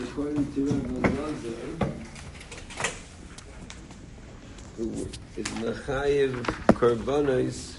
according to Rabbi Lazar, who is mechayev korbanos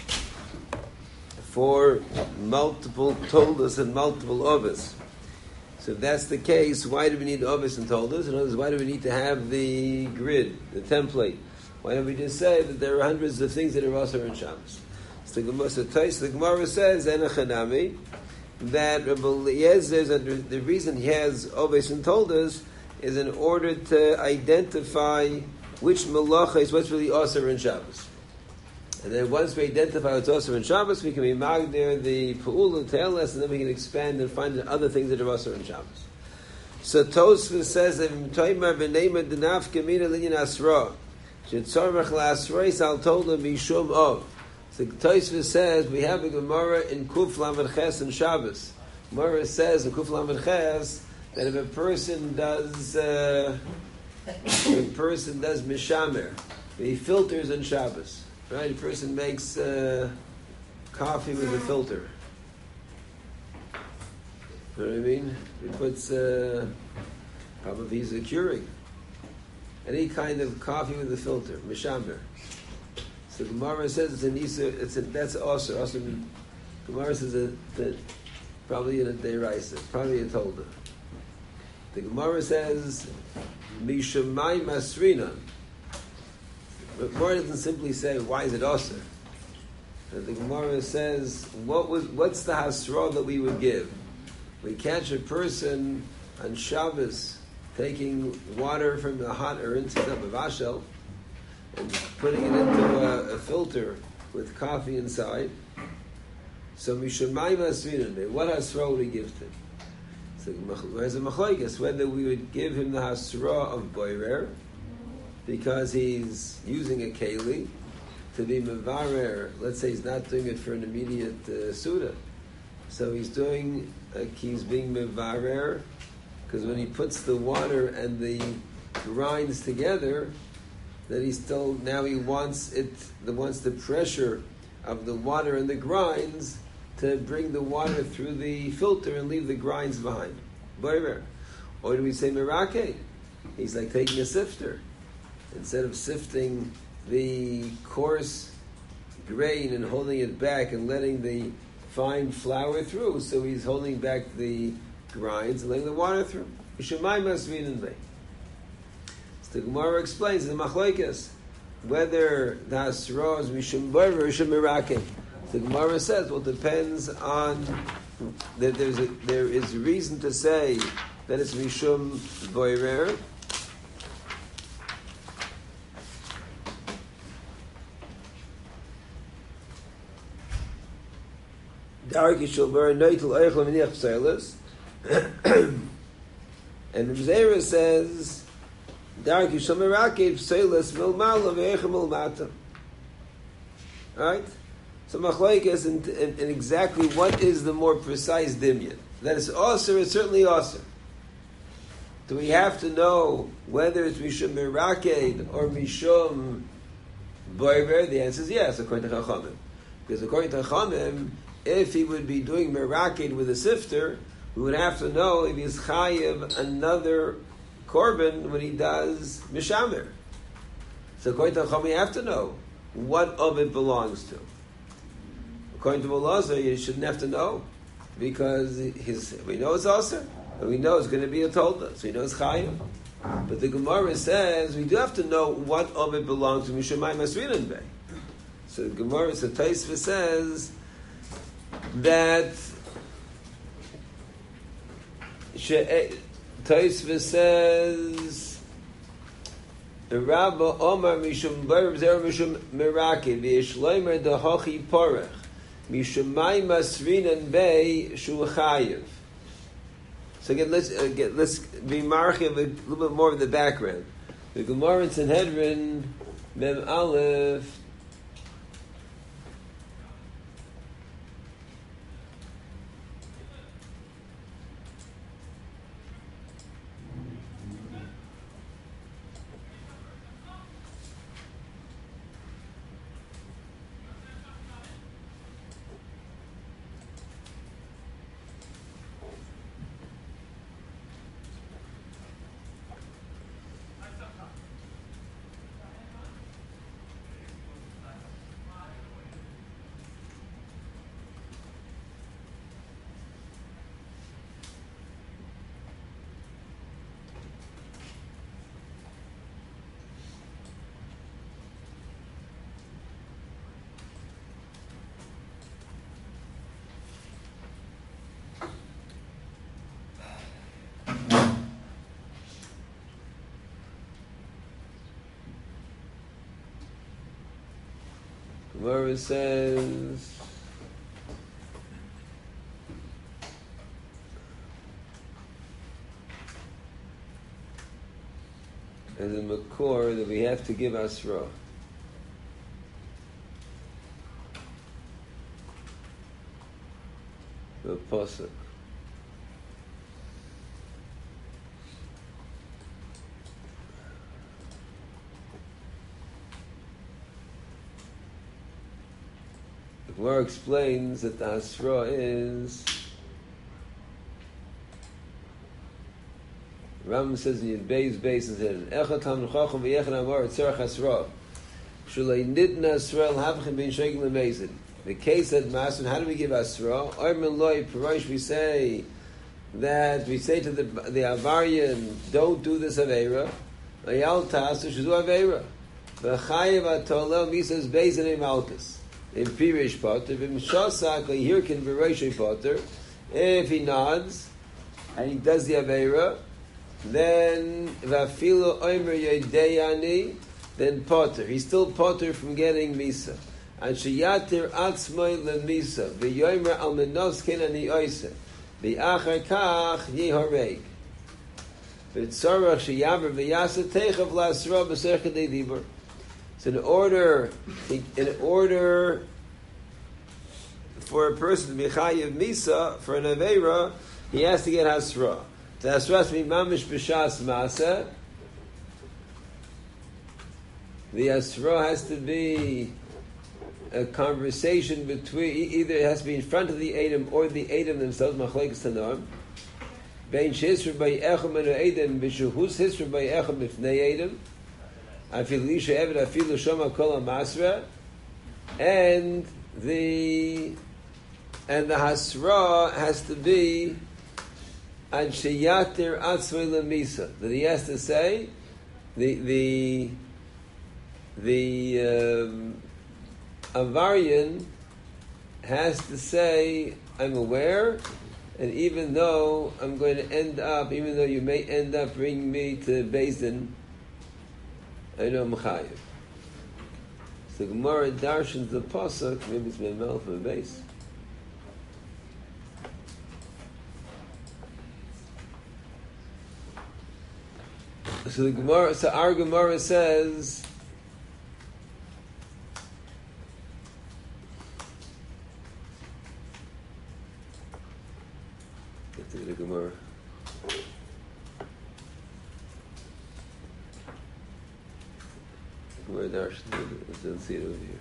for multiple toldos and multiple ovis. So if that's the case, why do we need ovis and toldos? In other words, why do we need to have the grid, the template? Why don't we just say that there are hundreds of things that are also in Shabbos? So the Gemara says, Enochanami, that Rabbi Eliezer, the reason he has ovis and toldos is in order to identify which malacha is what's really also in Shabbos. And then once we identify what's also in Shabbos, we can be magdir the Pa'ul and Te'eles, and then we can expand and find other things that are also in Shabbos. So Tosfos says that M'toimar b'neima d'naf kamina linyan asra shetzorach la'asrois al tolda mishum of. So Tosfos says we have a Gemara in Kuf Lamed Ches in Shabbos. Gemara says in Kuf Lamed Ches that if a person does mishamer, he filters in Shabbos. Right, a person makes coffee with a filter. You know what I mean? He puts probably he's a curing. Any kind of coffee with a filter, mishamer. So Gemara says it's an isa. That's also. Gemara says that probably in a deraisa, probably a tolda. The Gemara says mishamai masrina. But Gemara doesn't simply say, why is it Aser? The Gemara says, what's the hasra that we would give? We catch a person on Shabbos taking water from the hot or into the vashel and putting it into a filter with coffee inside. So Mishamayim Asrinan, what hasra would we give to him? So there's a machlokes whether we would give him the hasra of boirer, because he's using a keli to be mevarer. Let's say he's not doing it for an immediate suda, so he's being mevarer because when he puts the water and the grinds together, that he wants the pressure of the water and the grinds to bring the water through the filter and leave the grinds behind. Boirer. Or do we say merake? He's like taking a sifter. Instead of sifting the coarse grain and holding it back and letting the fine flour through, so he's holding back the grinds and letting the water through. So the Gemara explains in the machlokes whether the hasra is mishum boirer or mishum mirakim. The Gemara says, well, it depends on that there is reason to say that it's mishum boirer. And Zera says, right? So machlokes in exactly what is the more precise dimyan. That is aser is certainly aser. Do we have to know whether it's mishum miraked or mishum boirer? The answer is yes, according to Chachamim. Because according to Chachamim, if he would be doing meraked with a sifter, we would have to know if he's chayiv another korban when he does mishamer. So according to Chachamim, we have to know what of it belongs to. According to Elazar, you shouldn't have to know, because we know it's aser, and we know it's going to be a tolda, so we know it's chayiv. But the Gemara says we do have to know what of it belongs to Mishamayim Asrinan Bey. So the Gemara, so Tosfos says that Tosfos says Rabba Omar Mishum Bar Zer Mishum Miraki V'Yishleimer Dahachi Porach Mishamay Masrinan Bey Shuchayev. So again, let's be marchiv a little bit more of the background. The Gemara in Sanhedrin Mem Aleph. Gemara says, as a makor that we have to give asra. The pasuk. The Gemara explains that the asra is. Rambam says in Yud Beis and said, "Echad Talmid Chacham v'yechad Amar Tzarech Asra." Shalei Nidna Asra l'Havchem Ben Shegel L'Meizid. The case that Master, how do we give Asra? Omer Loi Parash. We say to the Avarian, don't do this Aveira. Ayal Tasu Shazu Aveira. V'chayev Atolel Misas Beizin Malchus. In Pirish Potter, v'Mshasak Lehirkin V'Roshei Potter. If he nods and he does the Aveira, then Vafilu Omer Yedeyani, then Potter. He's still Potter from getting Misa. And Shayatir Atzmai LeMisa, V'Yomer Al Menos Kenani Oise, V'Achar Kach Yehoreg. V'Tzorach Shayaver V'Yasa Techav L'Asra B'Sercha De'Dibur. So in order for a person to be Chayiv Misa, for an Aveira, he has to get Hasra. The Hasra has to be Mamish B'Shas Masa. The Hasra has to be a conversation between, either it has to be in front of the Edom or the Edom themselves, Machlekes Tanoim. Bein Shisra By Echem and Edom, B'Shuhus Hisra By Echem B'Fnei Edom. Afil Lisha Eved Afil Shoma Kol HaMasra. And the Hasra has to be Ad Sheyatir Atzvei Lemisa, that he has to say the Avarian has to say, I'm aware, and even though I'm going to end up, even though you may end up bringing me to Beis Din, I know I'm Chayiv. So Gemara darshans the pasuk, maybe it's Memel from the base. So our Gemara says, get to the Gemara. Gemara Darshan, let's see it over here.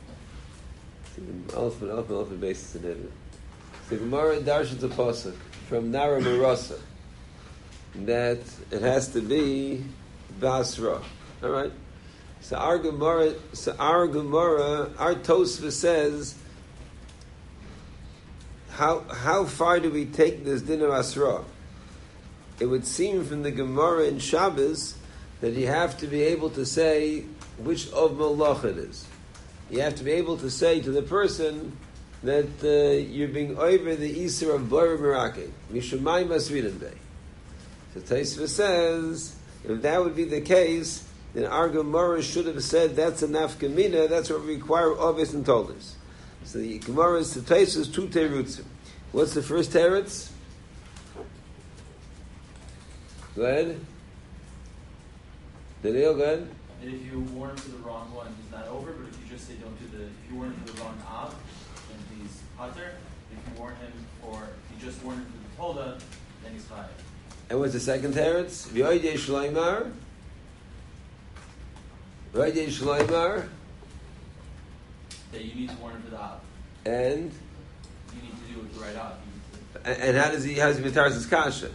Alpha basis in it. So Gemara Darshan's a pasuk from Nara Marasa, that it has to be Basra. All right. So our Gemara, our Tosfos says, how far do we take this din of Asra? It would seem from the Gemara in Shabbos that you have to be able to say which of Malach it is. You have to be able to say to the person that you're being over the Isra of Bora Merake, Mishamayim Asridan Bey. So Tosfos says, if that would be the case, then our Gemara should have said that's a nafkamina, that's what we require obvious and told us. So the Gemara is to Tosfos two terutzim. What's the first teretz? Go ahead. Daniel, go ahead. And if you warn him for the wrong one, he's not over, but if you just say don't do if you warn him for the wrong av, then he's pater. If you warn him if you just warn him for the toda, then he's chayav. And what's the second teretz? V'yoydei shloimar. V'yoydei shloimar. That you need to warn him for the av. And? You need to do it the right av. And how does he mitar his kasha?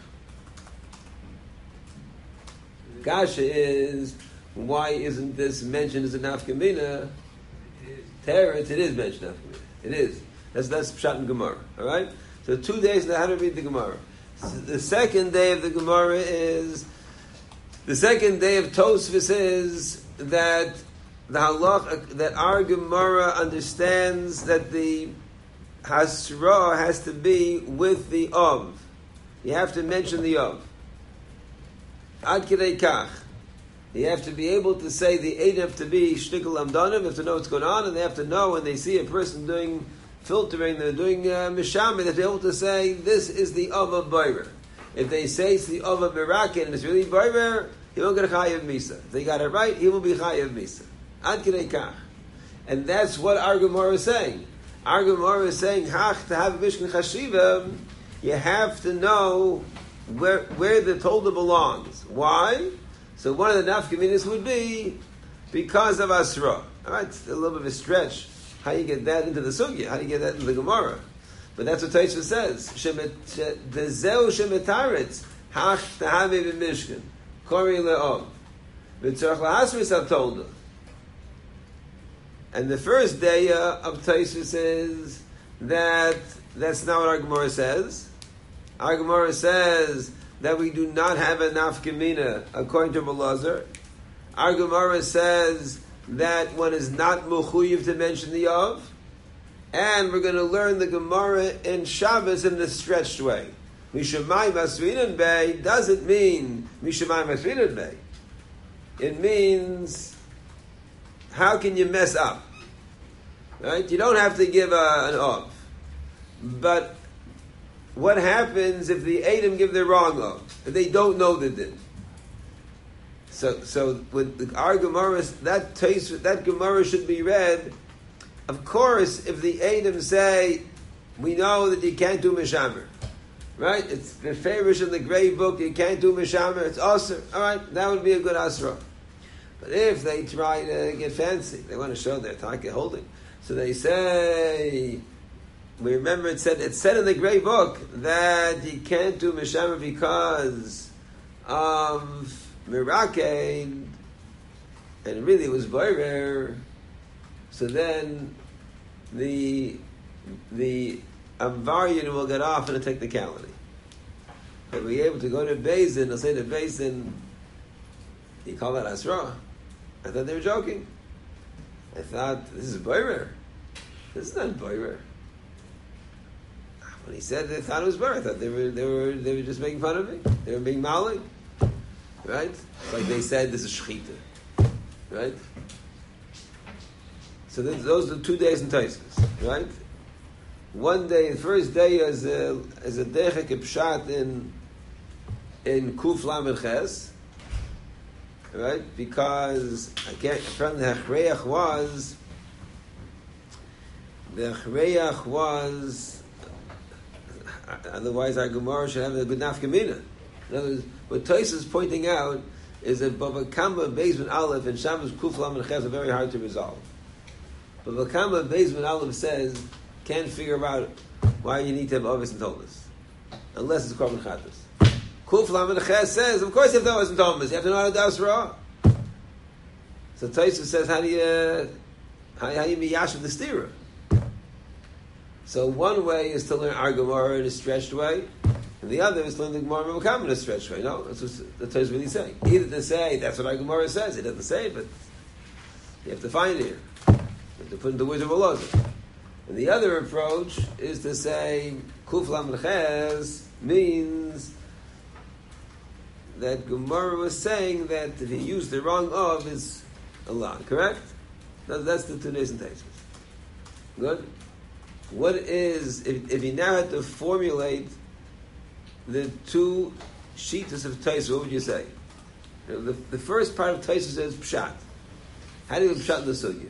Kasha is, why isn't this mentioned as a nafkamina? Teretz, it is mentioned nafkamina. It is. That's Pshat and Gemara. All right? So 2 days now, how to read the Gemara. So the second day of the Gemara is, the second day of Tosfos is that the halach, that our Gemara understands that the Hasra has to be with the Av. You have to mention the Av. Ad Kidei Kach. You have to be able to say the Eidim have to be shtickle amdanim, have to know what's going on, and they have to know when they see a person doing filtering, they're doing misham, they have to be able to say, this is the Ava Boirer. If they say it's the Ava Mirakin and it's really Boirer, he won't get a Chayav Misa. If they got it right, he will be Chayav Misa. Ad Kidei Kach. And that's what our Gemara is saying. Our Gemara is saying, Hach, to have a Mishkan Chashiva, you have to know where the Tolda belongs. Why? So one of the nafkaminas would be because of Asra. Alright, it's a little bit of a stretch. How you get that into the Sugya? How do you get that into the Gemara? But that's what Taisha says. Dezeu shemetaretz hach tahavi b'mishkan kori le'om v'tzorach lahasris hatolda. And the first day of Taisha says that that's not what our Gemara says. Our Gemara says that we do not have a nafkamina according to Belazar. Our Gemara says that one is not mechuyev to mention the of, and we're going to learn the Gemara in Shabbos in the stretched way. Mishamai Masrinan Bay doesn't mean Mishamai Masrinan Bay. It means how can you mess up? Right? You don't have to give an of, but what happens if the Eidim give the wrong of? If they don't know the din? So with our Gemara, that Gemara should be read. Of course, if the Eidim say, we know that you can't do Mishamer. Right? It's the favorish in the Grey Book, you can't do Mishamer, it's awesome. Alright, that would be a good Asra. But if they try to get fancy, they want to show their Taka holding. So they say, we remember it said in the Grey Book that you can't do Mishamer because of Mirakein, and really it was Boirer. So then the Amvarian will get off in a technicality. But we're able to go to Bezin, they'll say to Bezin, you call that Asra? I thought they were joking. I thought, this is Boirer. This is not Boirer. When he said they thought it was Boirer, I thought they were just making fun of me. They were being Mali. Right? It's like they said this is Shechita. Right? So those are the 2 days in Taisus, right? One day, the first day is a Dechek Pshat in Kuf Lamed Ches, right? Because apparently the Achreach was otherwise our Gemara should have a good nafkamina. In other words, what Taisus is pointing out is that Bava Kama, Beis Aleph, and Shabbos Kuf Lamed Ches are very hard to resolve. But Vakama Beis Aleph says can't figure out why you need to have Ovis and Thomas unless it's Korban Chatas. Kuf Lamed Ches says, of course you have to have Ovis and Thomas. You have to know how to do Asra. So Taisus says, how do you miyash with the stira? So one way is to learn our Gemara in a stretched way, and the other is to learn the Gemara in Vakama in a stretched way. No, that's what the Taisus really saying. Either to say that's what our Gemara says, it doesn't say it, but you have to find it here. To put in the words of Elazar. And the other approach is to say Kuf Lamed Ches means that Gemara was saying that if he used the wrong of is Allah, correct? That's the 2 days in Taisus. Good? What is, if you now had to formulate the 2 shitas of Taisus, what would you say? The first part of Taisus says Pshat. How do you do Pshat in the Sugya?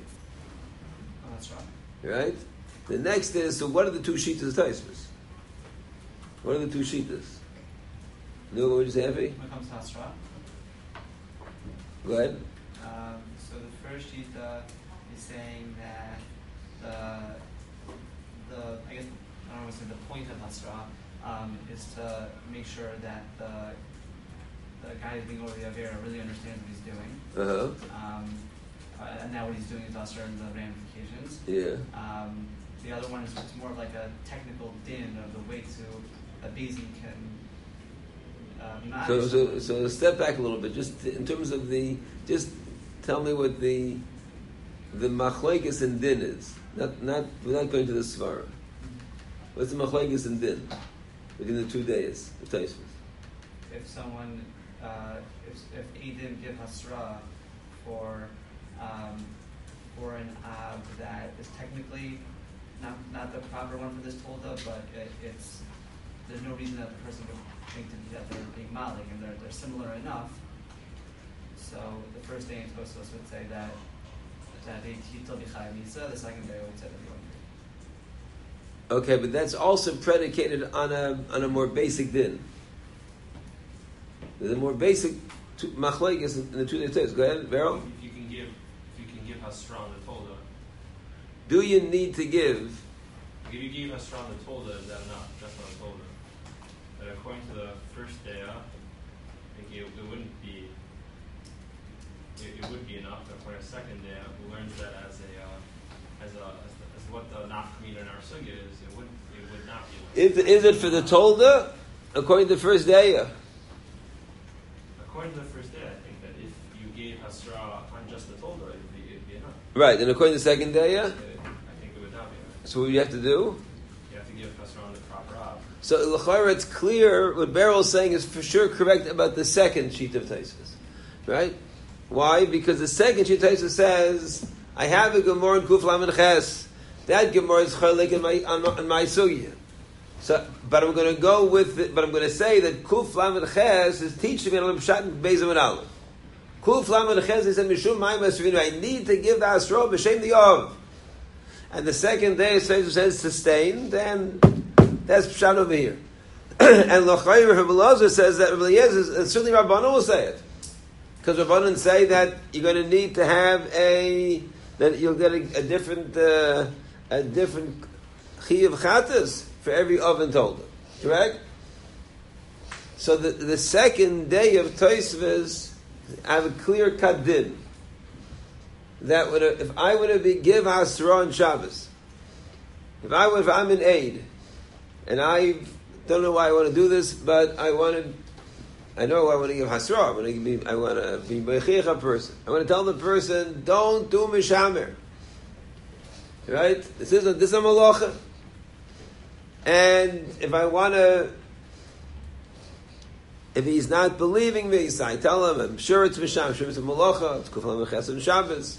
Right? The next is, so what are the 2 shitas of Taisus? What are the 2 shitas? No, what would you say, Effie? When it comes to Asra. Go ahead. So the first shita is saying that the I guess I don't want to say the point of Asra is to make sure that the guy who's being over the Avera really understands what he's doing. And now what he's doing is Asra and the ramifications. Yeah. The other one is it's more of like a technical din of the way to a Beezy can. So step back a little bit, just in terms of just tell me what the machlekes and din is, not without going to the svara. What's the machlekes and din between the 2 days? The Taisvus. If someone if Eidim give Hasra for an Av that is technically not the proper one for this Tolda, but there's no reason that the person would think that they're being Malik, and they're similar enough. So the first day in Tosfos would say that they still be Chayav Misa, the second day would say that they won't be. Okay, but that's also predicated on a more basic din. The more basic machlokes in the two days. Go ahead, Beryl. If you can give Hasra on the Tolda. Do you need to give? If you give Hasra on the Tolda, is that enough? Just on the Tolda. But according to the first day, I think it wouldn't be. It would be enough. But for a second day, who learns that as what the nafkamina in our sugya is, it would not be enough. Is it for the Tolda? According to the first day? According to the first day, I think that if you gave Hasra on just the Tolda, it'd be enough. Right, and according to the second day? I think it would not be enough. So what do you have to do? You have to give Hasra on the proper Av. So l'chayra, it's clear what Beryl is saying is for sure correct about the second sheet of Tosfos, right? Why? Because the second sheet of Tosfos says, I have a Gemara in Kuf Lamed Ches. That Gemara is chalik on my sugya. So, but I'm going to go with it. But I'm going to say that Kuf Lamed Ches is teaching me on Pshat Beis Amud Aleph. Kuf Lamed Ches is Mishum Mayim Asrinu. I need to give the Asra b'shem the Av. And the second day it says sustained, and that's Pshat over here. And L'chayr Rabbi Elazar says that Rabbi Eliezer, certainly Rabbanan will say it. Because Rabbanan say that you're going to need to have that you'll get a different Chiyav Chatas for every oven told. Correct? So the second day of Tosfos, I have a clear cut din. That if I would have give Hasra on Shabbos, if I'm an aid, and I don't know why I want to do this, but I know I want to give Hasra. I want to be Beichich a person. I want to tell the person, don't do Mishamer. Right? This is a malacha. And if he's not believing me, so I tell him, I'm sure it's Mishamer, I'm sure it's a malacha, it's Kuflam Chesed Shabbos.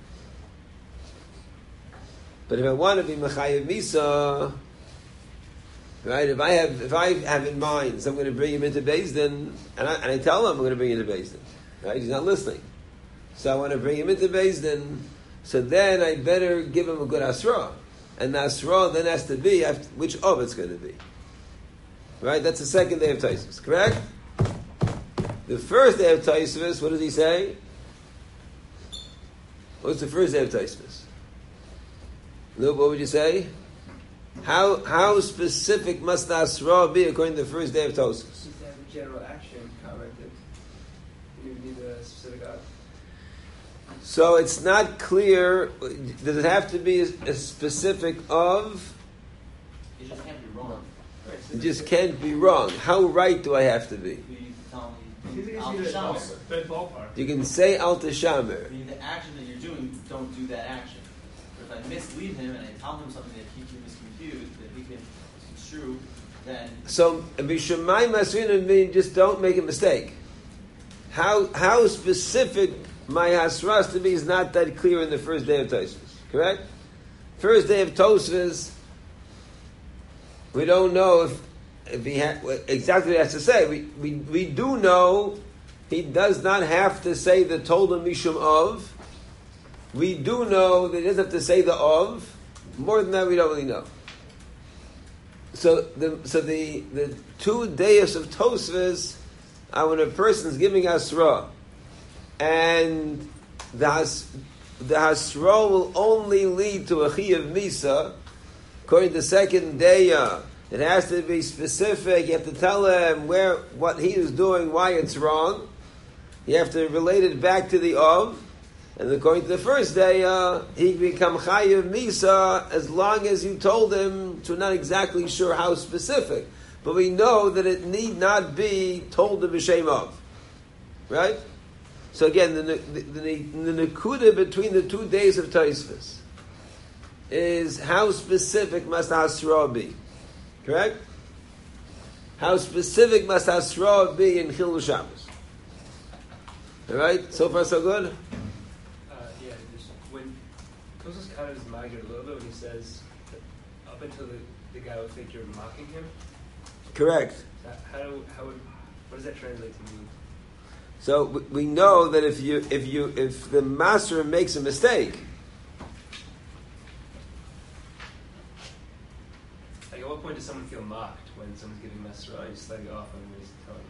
But if I want to be Mechayev Misa, right? If I have in mind, so I'm going to bring him into Beis Din, and I tell him I'm going to bring him into Beis Din, right? He's not listening, so I want to bring him into Beis Din. So then I better give him a good Asra, and the Asra then has to be which of it's going to be, right? That's the second day of Tosfos, correct? The first day of Tosfos, what does he say? What's the first day of Tosfos? Luke, what would you say? How specific must the Asra be according to the first day of Tosfos? Just to have a general action commented. You need a specific act. So it's not clear. Does it have to be a specific of? It just can't be wrong. It just can't be wrong. How right do I have to be? You can tell me Al Al Tashamer. Good ballpark. You can say Al Tashamer. I mean, the action that you're doing, don't do that action. But if I mislead him and I tell him something that he can misconfuse, that he can construe, then So Bishamayim Asrina mean just don't make a mistake. How specific my Hasras to be is not that clear in the first day of Tosfos. Correct? First day of Tosfos, we don't know if he exactly what he has to say. We do know he does not have to say the Tolda Mishum of. We do know that he doesn't have to say the of. More than that, we don't really know. So the 2 days of Tosfos are when a person's giving Asra, and the Hasra will only lead to a Chiyav Misa. According to the second day, it has to be specific. You have to tell him what he is doing, why it's wrong. You have to relate it back to the Av. And according to the first day, he can become Chayav Misa as long as you told him, so we're not exactly sure how specific. But we know that it need not be told to B'Shem Av. Right? So again, the Nekuda between the 2 days of Tosfos is how specific must Hasra be. Correct? How specific must Hasra be in Chilul Shabbos? All right, so far so good. Yeah, just when Tosos kind of is magged a little bit when he says that up until the guy would think you're mocking him. Correct. What does that translate to mean? So we know that if the master makes a mistake, like at what point does someone feel mocked when someone's giving Mesra? You slide off on what he's telling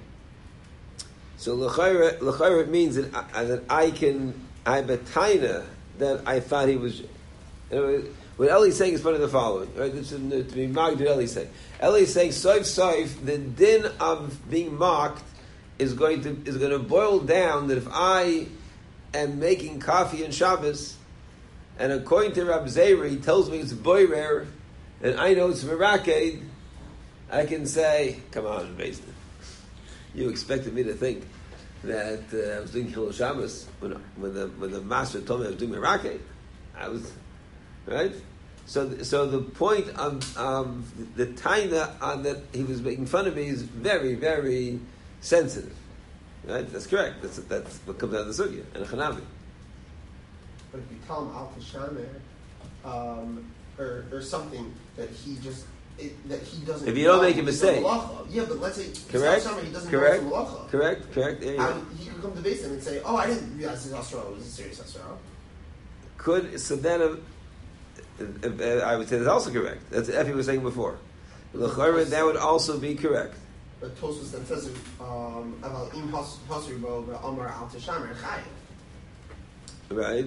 you. so l'chayra means that I have a taina that I thought he was. What Eli's saying is part of the following. Right? This is to be mocked. What Eli's saying. Eli's saying soif. The din of being mocked is going to boil down that if I am making coffee in Shabbos, and according to Rab Zera, he tells me it's boirer, and I know it's meraked, I can say, "Come on, Beis Din. You expected me to think that I was doing Chilul Shabbos when the master told me I was doing meraked. I was right." So the point of the taina on that he was making fun of me is very, very sensitive. Right? That's correct. That's what comes out of the sugya and Chanavi. But if you tell him al tishamer, or something that he just that he doesn't. If you don't know, make a mistake. Yeah, but let's say Correct. He doesn't Correct. know it's a malacha. Correct. Yeah. He could come to Beis Din and say, "Oh, I didn't realize this Hasra was a serious Hasra." I would say that's also correct. That's what Effie was saying before. That would also be correct. But Tosfos then says about im hasribo v'amar al tishamer chayiv. Right.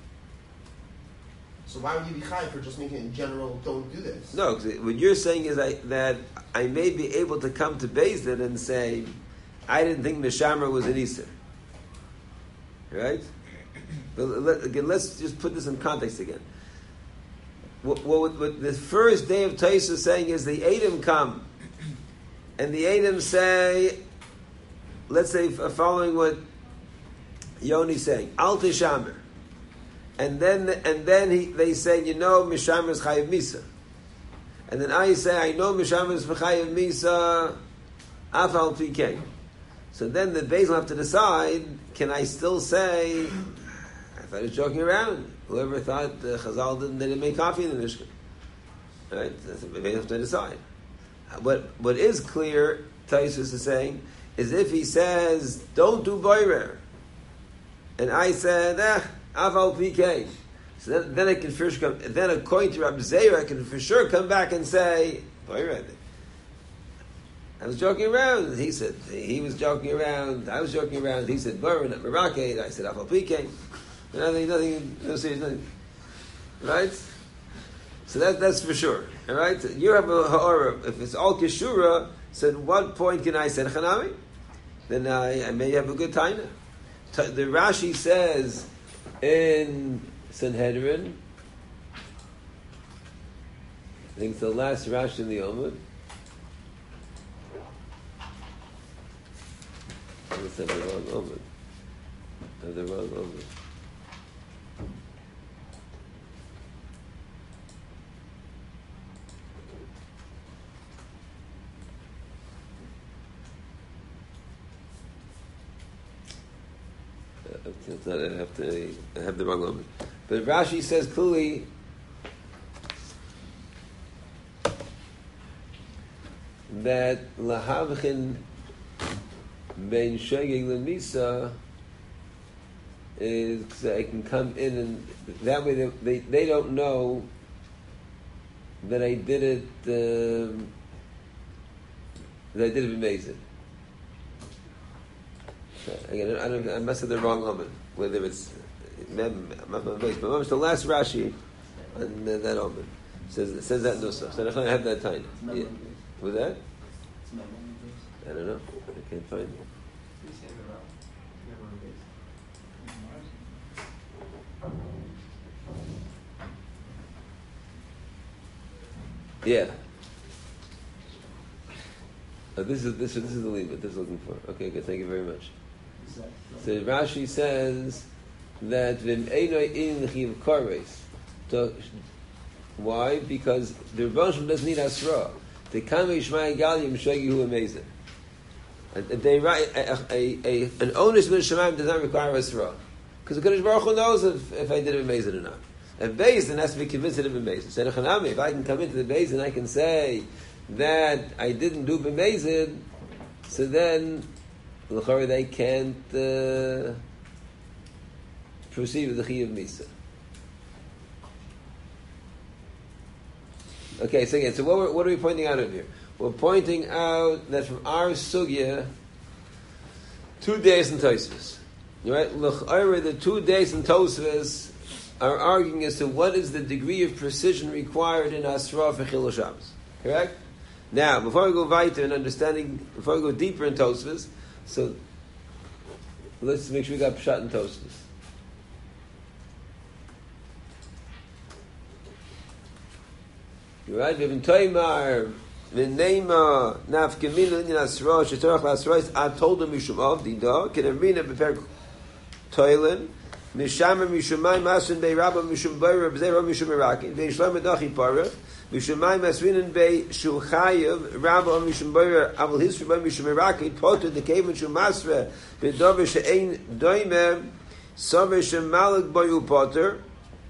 So why would you be chayiv for just making it in general? Don't do this. No, because what you're saying is that I may be able to come to Beis Din and say I didn't think Mishamra was an Easter. Right. But again, let's just put this in context again. What the first day of Tais is saying is the Edom come, and the Edom say, let's say following what Yoni's saying, Al Tishamer, and then they say, Mishamer is Chayiv Misa, and then I say, I know Mishamer is Chayiv Misa, Afal PK. So then the Beis will have to decide, can I still say, I thought he was joking around. Whoever thought Chazal didn't make coffee in the Mishkan, right? They have to decide. What is clear, Taisus is saying, is if he says don't do boirer, and I said aval pk, so then I can for sure come. Then according to Rabbi Zera, I can for sure come back and say boirer. I was joking around. He said he was joking around. I was joking around. He said boirer, not meraked. I said aval pk. Nothing, no serious, nothing. Right? So that's for sure. All right? You have a ha'ara. If it's all kishura, so at what point can I say chanami? Then I may have a good taina. The Rashi says in Sanhedrin, I think it's the last Rashi in the Omud. I have the wrong Omud. I have the wrong Omud. I have the wrong one. But Rashi says clearly that lahavchin bein shegeg lemisa is I can come in and that way they don't know that I did it amazing. Again, I must have the wrong omen. Whether it's but the last Rashi on that omen says that nusach. So I have that time. Yeah. With that, I don't know. I can't find it. Yeah. This is the limit. This is looking for. Okay, good. Thank you very much. So Rashi says that why? Because the Rebbe doesn't need Asra. The Kamei Shmai Galim Shegi Hu Amazing. They write an onus min Shemaim does not require Asra. Because the Kodesh Baruch Hu knows if I did it in Bezin or not. If Bezin has to be convinced of Bezin. So if I can come into the Bezin, I can say that I didn't do Bezin, so then they can't proceed with the Chiyuv Misa. Okay, so again, so what are we pointing out of here? We're pointing out that from our sugya, 2 days in Tosfos. Right? The 2 days in Tosfos are arguing as to what is the degree of precision required in Asra for Chilul Shabbos. Correct? Now, before we go weiter in understanding, before we go deeper in Tosfos, so let's make sure we got Pshat in Tosfos. You're right? We have in Toimar, V'neima, Nafkemina, Inyan Asra, Shetorach L'Asra, Atolda Mishum Av, Dida, Kedarmina, Beper Toilen, Mishamar Mishumai, Masin Bei Rabba Mishum Beira, B'zera Mishum Iraki, Bei Shlomo Dachi Parach, Mishumai Masrinin Bei Shulchayev, Rabba Mishum Beira, Aval Hisri Bei Mishum Iraki, Potter, the Cave Mishum Masra, B'dover She'ein Doime, Sover She'malak Boyu Potter,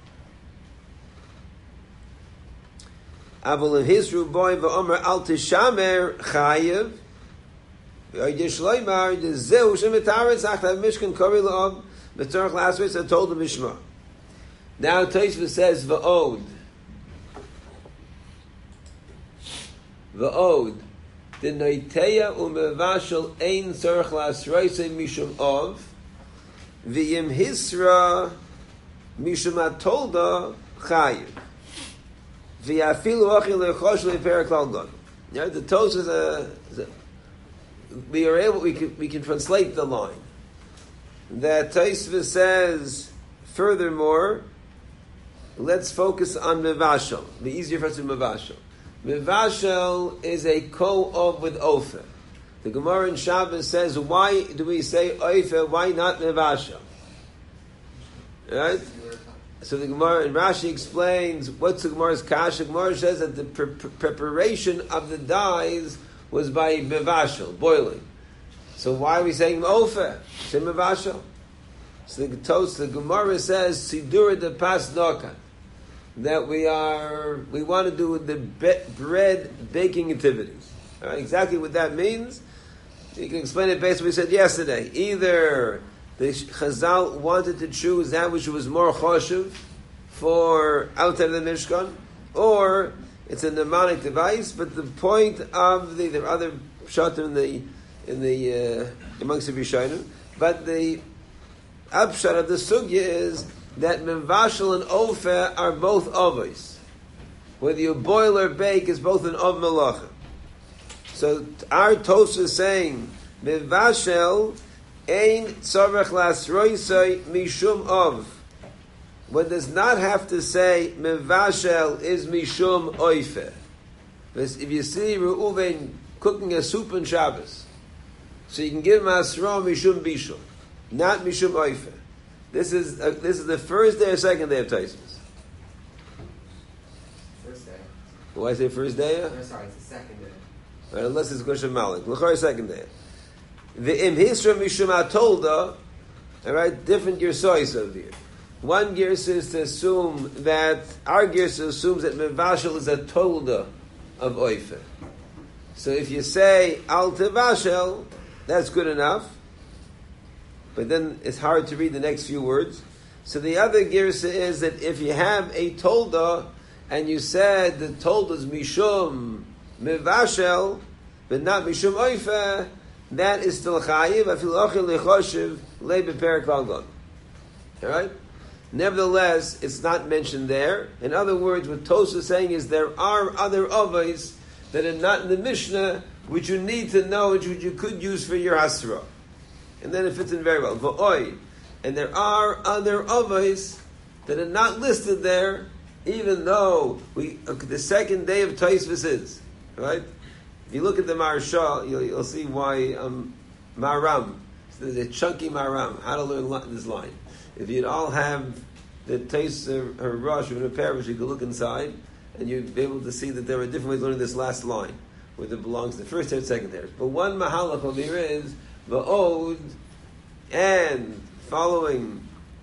Aval Hisru Boy V'omer Al Tishamer Chayev, Yishloimar, the Zeu Shemetaretz, Achtav Mishkan Kori La'om, B'tzorach L'asretz, I told the Mishma. Now Tosfos says V'od. V'od. The Noiteya Umevashal Ein Tzorach L'asretz Mishum Ov, V'yim Hisra Mishum Atolda Chayiv. V'yafilu Achil Lechosh Le'perak L'algon. Yeah, the Tosfos is we can translate the line that Tosfos says. Furthermore, let's focus on mevashel. The easier for us to mevashel. Mevashel is a ko-ov with ofer. The Gemara in Shabbos says, why do we say ofer? Why not mevashel? Right? So the Gemara in Rashi explains what's the Gemara's kasha. The Gemara says that the preparation of the dyes was by mevashel, boiling. So why are we saying ofer? Say mevashel. So the Gemara says sidura de pas nokan, that we want to do the bread baking activities. All right, exactly what that means. You can explain it based on what we said yesterday. Either the Chazal wanted to choose that which was more choshev for outside of the Mishkan, or it's a mnemonic device. But the point of there are other pshatim in the amongst the Rishonim, but the upshot of the sugya is that mevashel and ofer are both ovos. Whether you boil or bake is both an ov melacha. So our Tosfos is saying mevashel ein tzarech lasroisai mishum ov. One does not have to say mevashel is mishum oifer. If you see Reuven cooking a soup on Shabbos, so you can give him asra mishum bishul, not mishum oifer. This is the first day or second day of Tosfos? First day. Why say first day? No, sorry, it's the second day. Right, unless it's Goshen Malik. L'chor second day. The im hisra mishum atolda. All right, different girsois over here. One girsa is to assume that our girsa assumes that mevashel is a tolda of oifer. So if you say al tevashel, that's good enough. But then it's hard to read the next few words. So the other girsa is that if you have a tolda and you said the tolda is mishum mevashel, but not mishum oifer, that is still chayiv. Afil ochel lechoshev le beperak valgon. All right. Nevertheless, it's not mentioned there. In other words, what Tosfos is saying is there are other avos that are not in the Mishnah, which you need to know, which you could use for your hasra. And then it fits in very well. V'oi. And there are other avos that are not listed there, even though the second day of Tosfos is. Right? If you look at the Maharsha, you'll see why Maram. So there's a chunky Maram. How to learn this line. If you'd all have the taste of Rosh or a Parish, you could look inside and you'd be able to see that there are different ways of learning this last line. whether it belongs to the first or second teres. But one mahalach over here is va'od, and following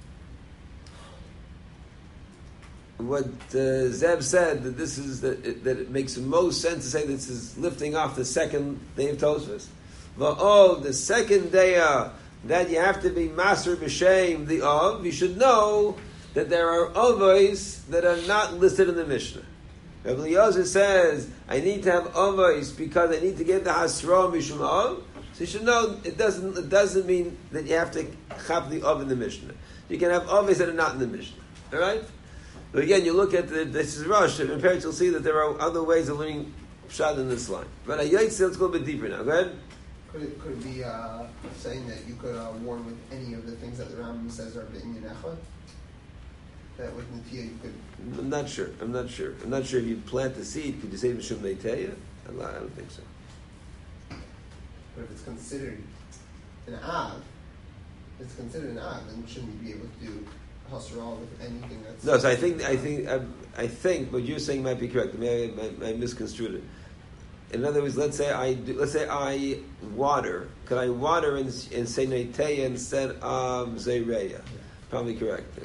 what Zeb said, that this is that it makes the most sense to say this is lifting off the second day of Tosfos. Va'od, the second day that you have to be master b'shem the of, you should know that there are avos that are not listed in the Mishnah. Rabbi Eliezer says, I need to have avos because I need to get the hasra mishum av. So you should know it doesn't mean that you have to chap the av in the Mishnah. You can have avos that are not in the Mishnah. All right? But again, you look at this is Rosh, and parents you'll see that there are other ways of learning Pshat in this line. But let's go a little bit deeper now. Go ahead. Could it be saying that you could warn with any of the things that the Rambam says are in Echad? That with Netiya you could... I'm not sure if you plant the seed, could you say Mishum Neiteya? I don't think so. But if it's considered an Av, then shouldn't you be able to do Hasral with anything that's... No, so I think what you're saying might be correct. Maybe I misconstrued it. In other words, let's say I water. Could I water and say Neiteya instead of Zeireya? Yeah. Probably correct.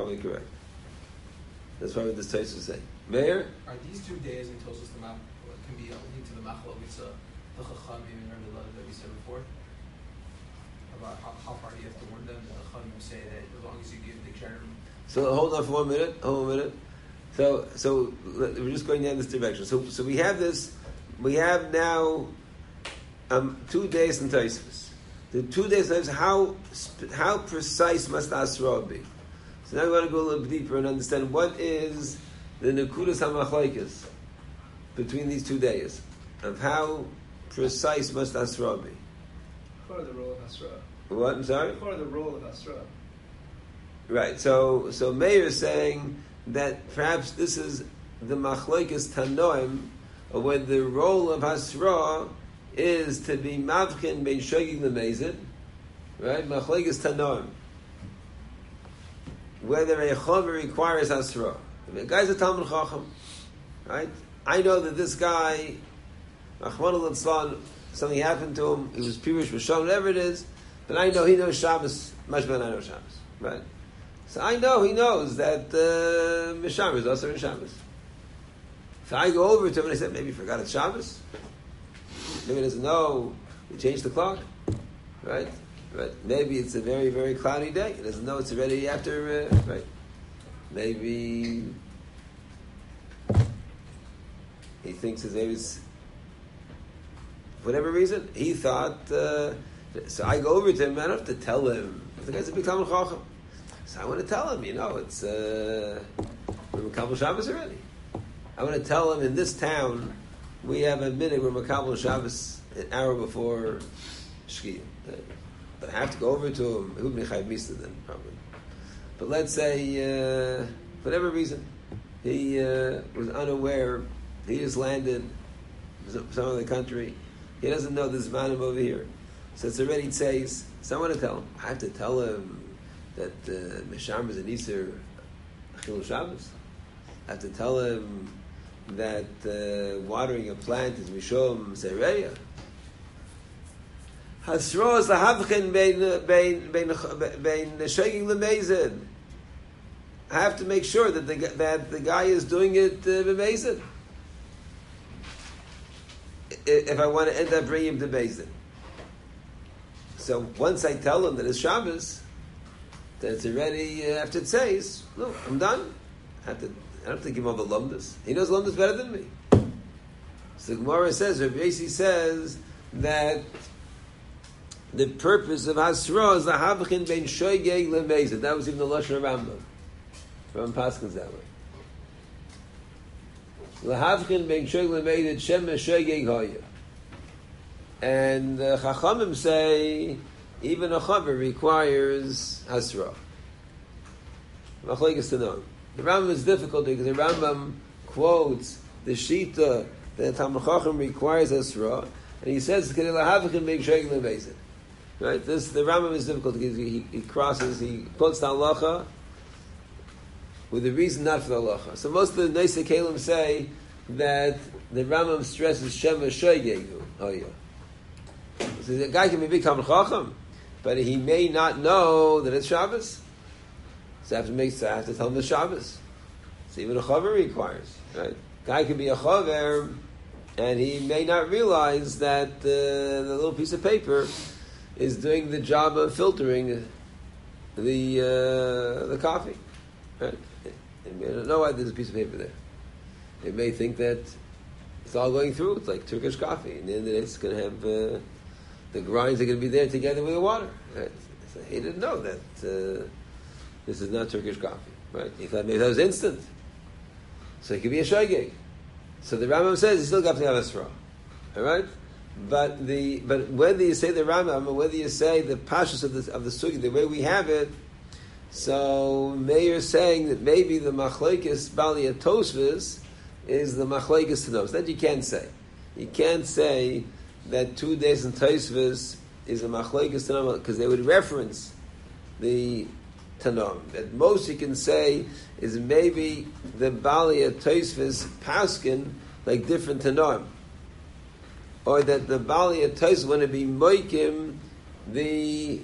That's probably what this Tosfos is saying. Meir? Are these 2 days in Tosfos the map can be only to the Machlok Mitzvah, the Chachamim and the letter that we said before? About how far do you have to warn them? The Chachamim say that as long as you give the Jerem. So hold on for 1 minute. So we're just going down this direction. So we have this. We have now 2 days in Tosfos. The 2 days in Tosfos, how precise must Asra be? So now we want to go a little bit deeper and understand what is the Nekudas HaMachlokes between these 2 days, of how precise must Asra be. What are the role of Asra? What? I'm sorry? What are the role of Asra? Right. So Meir is saying that perhaps this is the Machlokes Tanoim, when the role of Hasra is to be Mavkin Bein Shogig Lemezid, right? Machlokes Tanoim. Whether a Chomer requires Hasra. The guy's a Talmud Chacham, right? I know that this guy, Rachmana litzlan, something happened to him, he was Pirush Rishon, whatever it is, but I know he knows Shabbos much better than I know Shabbos, right? So I know he knows that Mishamar is also in Shabbos. If I go over to him and I say, maybe he forgot it's Shabbos, maybe he doesn't know, we changed the clock, right? Right. Maybe it's a very, very cloudy day. He doesn't know it's already after, right? Maybe he thinks his name is, for whatever reason, he thought, so I go over to him, I don't have to tell him. The guy's a big Talmud Chacham. So I want to tell him, it's, we're Makabel Shabbos already. I want to tell him in this town, we have a minute, we're Makabel Shabbos an hour before Shkia. But I have to go over to him. It would be Chayv Misa then, probably. But let's say, for whatever reason, he was unaware. He just landed some other country. He doesn't know this Zmanim over here. So it's already Tzeis. So I want to tell him. I have to tell him that Misham is an Isser Achil Shabbos. I have to tell him that watering a plant is Mishom Zeireya. Hasra is the havchin bein shogig lemezid. I have to make sure that the guy is doing it b'mezid. If I want to end up bringing him to Bezdin. So once I tell him that it's Shabbos, that it's already after it says, look, I'm done. I don't have to give him all the lumdas. He knows lumdas better than me. So the Gemara says, Rabbi Yossi says that the purpose of Hasra is the Havchin Bein Shogeg Lemezid. That was even the Lashon Rambam. From Paskins that way. L'havchin Bein Shogeg Lemezid Shem Shogeg Hoya. And the Chachamim say even a Chaver requires Hasra. Machlokes Tanoim. The Rambam is difficult because the Rambam quotes the Shita that Talmud Chacham requires Hasra, and he says L'havchin Bein Shogeg Lemezid. Right? The Rambam is difficult because he quotes the halacha with a reason not for the halacha. So most of the Neisei Kelim say that the Rambam stresses Shema Shoygegu. Oh yeah. So the guy can be big Talmid Chacham, but he may not know that it's Shabbos. So I have to tell him it's Shabbos. So even a chaver requires, right? Guy can be a chaver, and he may not realize that the little piece of paper is doing the job of filtering the coffee. Right? He may not know why there's a piece of paper there. He may think that it's all going through. It's like Turkish coffee, and then it's going to have the grinds are going to be there together with the water. Right? So he didn't know that this is not Turkish coffee. Right? He thought maybe that was instant. So it could be a shogeg. So the Rambam says he still got to have a straw. All right? But whether you say the Rambam or whether you say the pashas of the sugi, the way we have it, so Meir saying that maybe the machlekes Baliyat Tosfos is the machlekes Tanos. That you can't say. You can't say that 2 days in Tosfos is a machlekes Tanos because they would reference the Tanom. At most you can say is maybe the Baliyat Tosfos paskin like different Tanom. Or that the Baliyat Tosfos want to be moikim the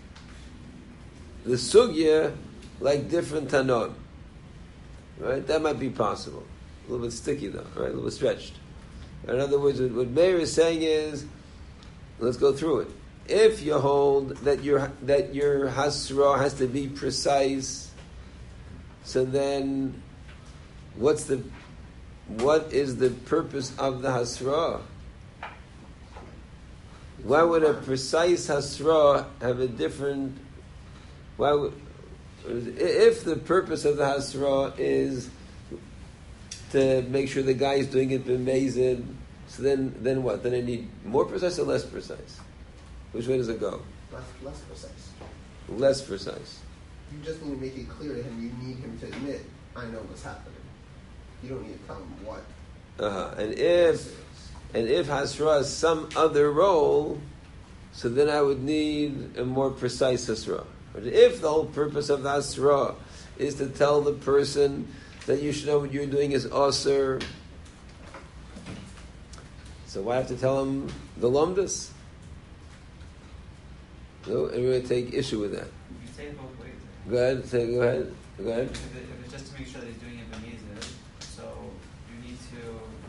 sugya like different Tanom. Right? That might be possible. A little bit sticky though, right? A little bit stretched. In other words, what Meir is saying is, let's go through it. If you hold that your hasra has to be precise, so then what is the purpose of the hasra? Why would a precise hasra have a different? If the purpose of the hasra is to make sure the guy is doing it b'mezid, so then what? Then I need more precise or less precise? Which way does it go? Less precise. Less precise. You just need to make it clear to him. You need him to admit, I know what's happening. You don't need to tell him what. And if hasra has some other role, so then I would need a more precise hasra. But if the whole purpose of the hasra is to tell the person that you should know what you're doing is aser, so why have to tell him the lumdus? No, and we're going to take issue with that. You say it both ways. Go ahead. Go ahead. If it's just to make sure that he's doing it b'mezid, so you need to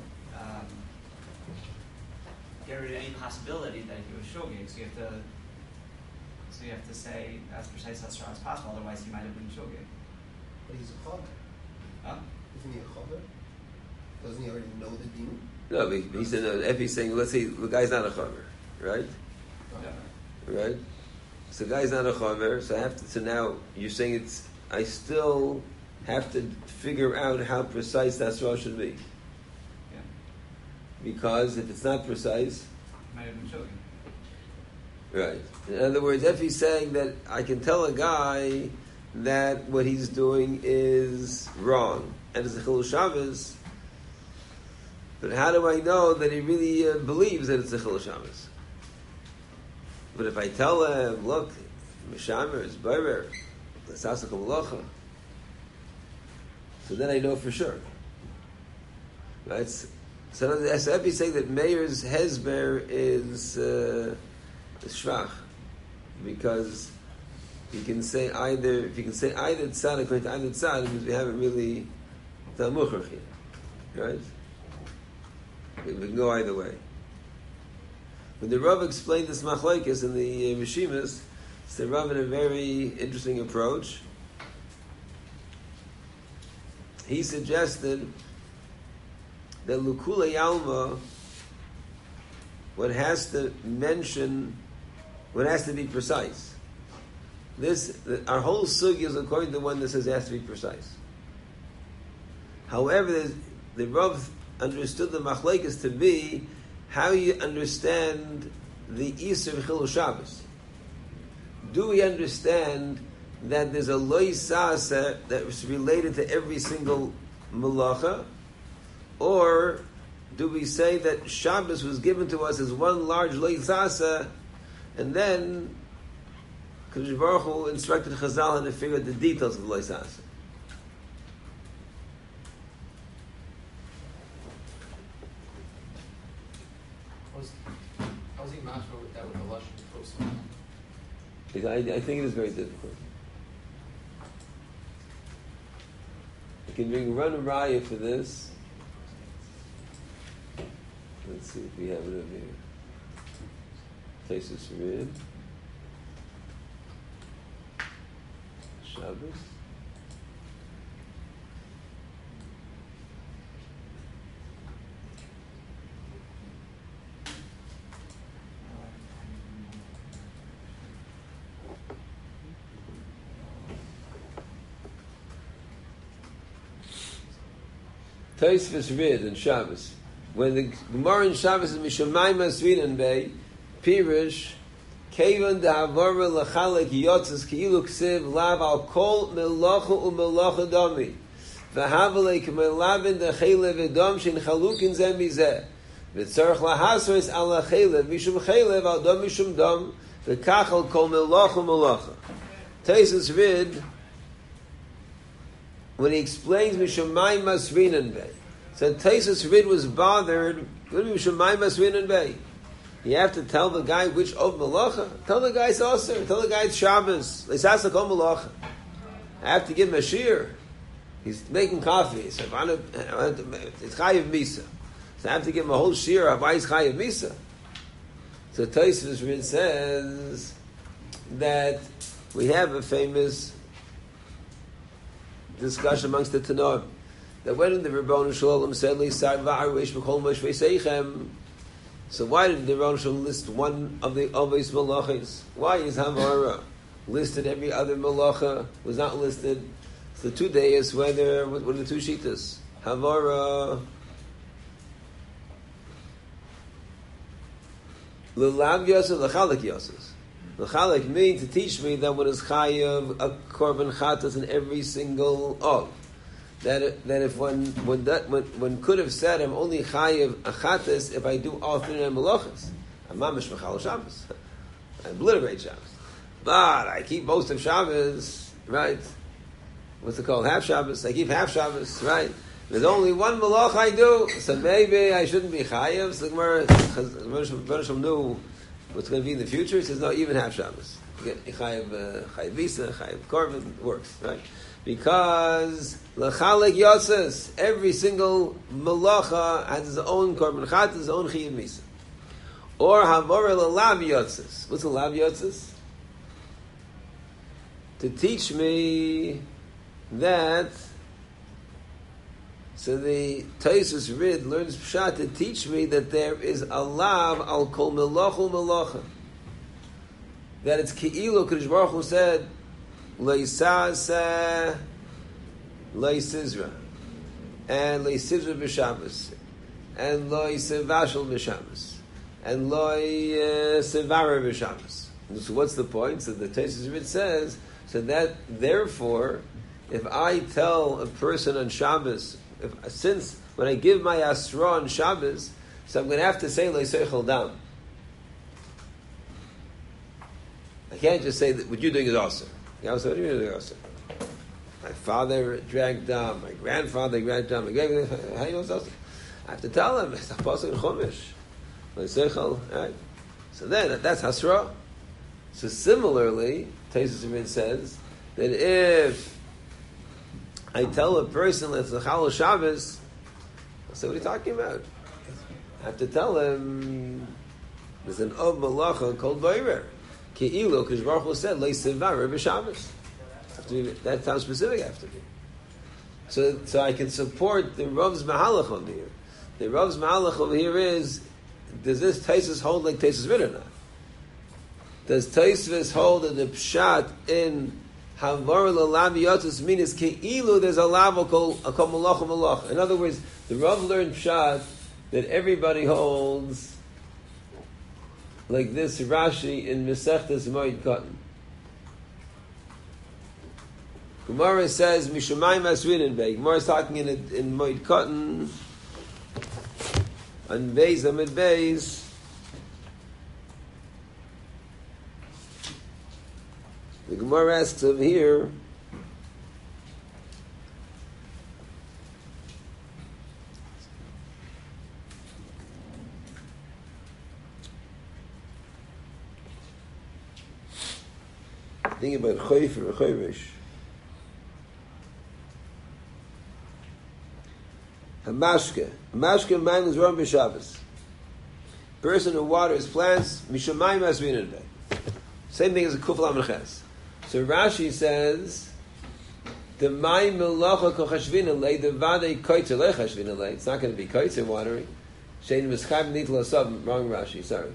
get rid of any possibility that he was shogeg. So you have to say as precise as possible. Otherwise, he might have been shogeg. But he's a chaver. Huh? Isn't he a chaver? Doesn't he already know the din? No, but he said, if he's saying, let's say the guy's not a chaver, right? Right? So the guy's not a chaver, so I have to. So now you're saying I still have to figure out how precise that surah should be. Yeah. Because if it's not precise, Might have been shogeg. right. In other words, if he's saying that I can tell a guy that what he's doing is wrong and it's a chilul Shabbos, but how do I know that he really believes that it's a chilul Shabbos? But if I tell him, look, Mishamer is Barer, L'sasach Malacha, so then I know for sure. Right? So if he's saying that Meir's Hezber is Shvach, because you can say either, if you can say either tzad according to either tzad, it means we haven't really done muchach here. Right? We can go either way. When the Rav explained this machlokes in the Rishimas, it's the Rav in a very interesting approach. He suggested that Lukule Yalma, what has to be precise. Our whole sugi is according to the one that says it has to be precise. However, the Rav understood the machlekes to be how you understand the Isur Chilul Shabbos. Do we understand that there's a loy sasa that's related to every single malacha, or do we say that Shabbos was given to us as one large loy sasa, and then Kadosh Baruch Hu instructed Chazal to figure out the details of loy sasa? I think it is very difficult. I can run a raya for this. Let's see if we have it over here. Taisus Rid. Shabbos. Tosfos Rid and Shabbos. When the Gemara in Shabbos is Mishamayim Asrinan Bey, Pirush, Kevan Da'avara L'chalek Yotzes Ki'ilu Ksiv Lav Al Kol Melacha U'Melacha Dami V'Havalei K'Melabin D'Chelev Edom Shin Chalukin Zem Mizeh V'Tzarech Lahasres Al Chelev Mishum Chelev Al Dom Mishum Dom V'Kach Al Kol Melacha Melacha. Tosfos Rid, when he explains Mishamayim Asrinan Bey, so Tosfos Rid was bothered. What do you mean Mishamayim Asrinan Bey? You have to tell the guy which of Malacha. Tell the guy it's Aser. Tell the guy it's Shabbos. Leisasak Om Malacha. I have to give him a shear. He's making coffee. So if it's Chayiv Misa. So I have to give him a whole shear of why he's Chayiv Misa. So Tosfos Rid says that we have a famous discussion amongst the Tanoim, that when the Rebbeinu Shalom said, so why did the Rebbeinu Shalom list one of the Avos Malachis? Why is Havara listed? Every other Malacha was not listed. So the 2 days, what are the two Shitas? Havara L'lav Yosef, L'chalek Yosef. L'chalek means to teach me that when it's Chayav a Korban Chatas in every single of. That if one could have said I'm only chayiv a chatas if I do all 39 malachas, I'm mamish mechal Shabbos. I obliterate Shabbos, but I keep most of Shabbos, right? What's it called? Half Shabbos. I keep half Shabbos, right? There's only one malach I do, so maybe I shouldn't be chayiv. So the Gemara knew what's going to be in the future. He says no, even half Shabbos. You get chayiv visa, chayiv korban works, right? Because l'chalek yotzes, every single malacha has his own korban chat, his own chiyuv misa. Or havora l'lav yotzes. What's a lav yotzes? To teach me that. So the Tosfos Rid learns pshat to teach me that there is a lav al kol melacha melacha. That it's ki'ilu. Kadosh Baruch Hu said, Leisasa, Leisizra, and Leisizra b'Shabbos, and Leisevashel b'Shabbos, and Leisevara b'Shabbos. So what's the point? So the Tosfos Rid says, so that therefore, if I tell a person on Shabbos, since when I give my Asra on Shabbos, so I'm going to have to say Leisechel Dam. I can't just say that what you're doing is awesome. What do you mean awesome? My father drank dam, my grandfather drank dam, how do you know it's awesome? I have to tell him, it's a pasuk in Chumash. Right? So then, that's Hasra. So similarly, Tosfos Rid says that if I tell a person that's the Chal Shabbos, I'll say, what are you talking about? I have to tell him there's an Ov Malacha called Vayrer. Ke'ilu, because Baruch Hu said, Leisevara b'Shabbos. That's how specific I have to be. So I can support the Rav's Mahalach over here. The Rav's Mahalach over here is, does this Tosfos hold like Tosfos Rid or not? Does Tosfos hold that the Pshat in Havara l'lav yotzes means Ke'ilu, there's a lav called Malacha Malacha. In other words, the Rav learned Pshat that everybody holds like this Rashi in Masechtas Moed Katan. Gemara says Mishamayim Asrinan Bey. Gemara is talking in Moed Katan on Beis Amid Beis. The Gemara asks over here. Think about Chayfer or Chayrish. Hamashke. Mashke Mayim is Ram B'Shabbos. Person who waters plants, Mishamayim Asrinan Bey. Same thing as a Kufla Meches. So Rashi says, the Mayim Melacha Kochashvina Lei, the Vade Koitzer Lei Chashvina Lei. It's not going to be Koitzer watering. Shein Mischayim Nitla Asab. Wrong Rashi, sorry.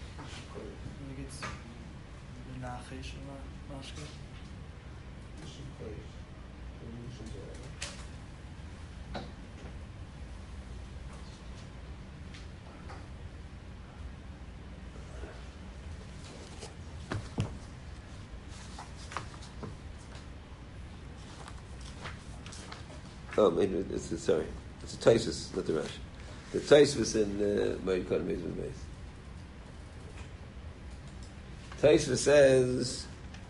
Oh, maybe it's sorry. It's a Taisus, not the Rashi. The Taisus in Moed Katan Mezvah Beis. Taisus says,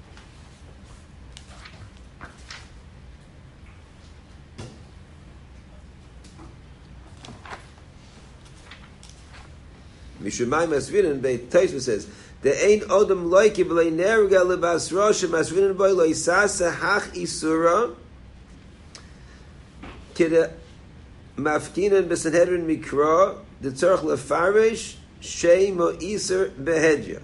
Mishumayim Asvirin Bey. Taisus says, "The ain't odom loike b'lei nerga lebas rosh masvirin boy lo isasa hach isura." Kida mafkinan b'sanhedrin mikra the tzarch lefarish shei mo iser behedya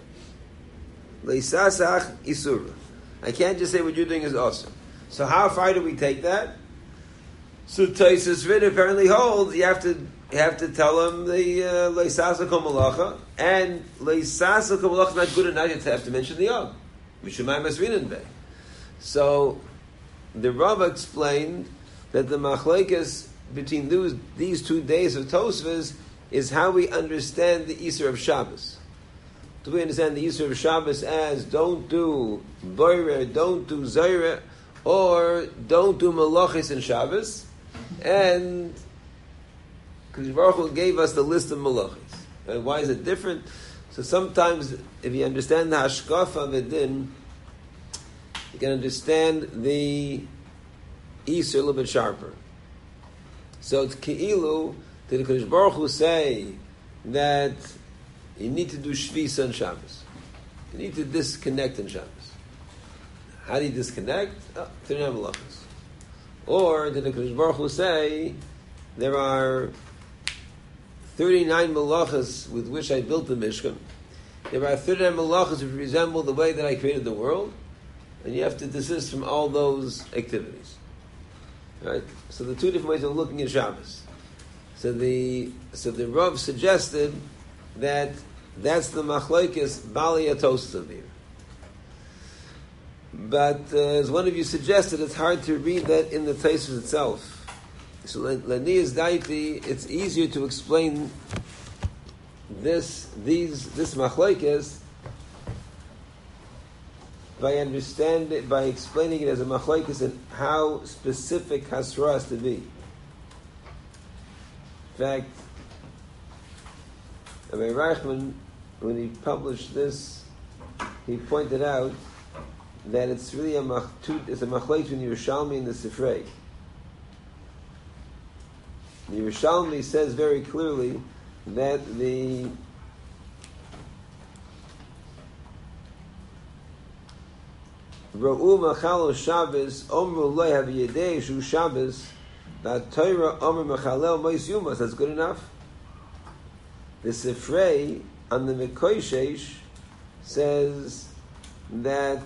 leisasach isura. I can't just say what you're doing is awesome. So how far do we take that? So Taisus Vid apparently holds you have to tell him the leisasa kol malacha, and leisasa kol malacha is not good enough. You have to mention the og mishumayim asrinan bey. So the Rava explained that the machlekes between these 2 days of Tosfos is how we understand the Isser of Shabbos. Do we understand the Isser of Shabbos as don't do boirer, don't do zaira, or don't do malachis in Shabbos? And because Baruch Hu gave us the list of malachis. And why is it different? So sometimes if you understand the hashkafa of a din, you can understand the Isser a little bit sharper. So it's Ke'ilu, did the Kodesh Baruch Hu say that you need to do Shvisa on Shabbos. You need to disconnect on Shabbos. How do you disconnect? 39 malachas. Or did the Kodesh Baruch Hu say there are 39 malachas with which I built the Mishkan. There are 39 malachas which resemble the way that I created the world, and you have to desist from all those activities. Right? So the two different ways of looking at Shabbos. So the Rav suggested that that's the machlokes Bali Atos of here. But as one of you suggested, it's hard to read that in the Taisus itself. So Lanias Daiti, it's easier to explain this machlokes by explaining it as a machlokes and how specific Hasra has to be. In fact, Rabbi Reichman, when he published this, he pointed out that it's really it's a machlokes between Yerushalmi and the Sifrei. The Yerushalmi says very clearly that the Ra'u Machalo Shabbos Omru Loi Havi Yedei Shu Shabbos That Torah Omer Mechalel Mois Yumas. That's good enough. The Sifrei on the Mekoishesh says that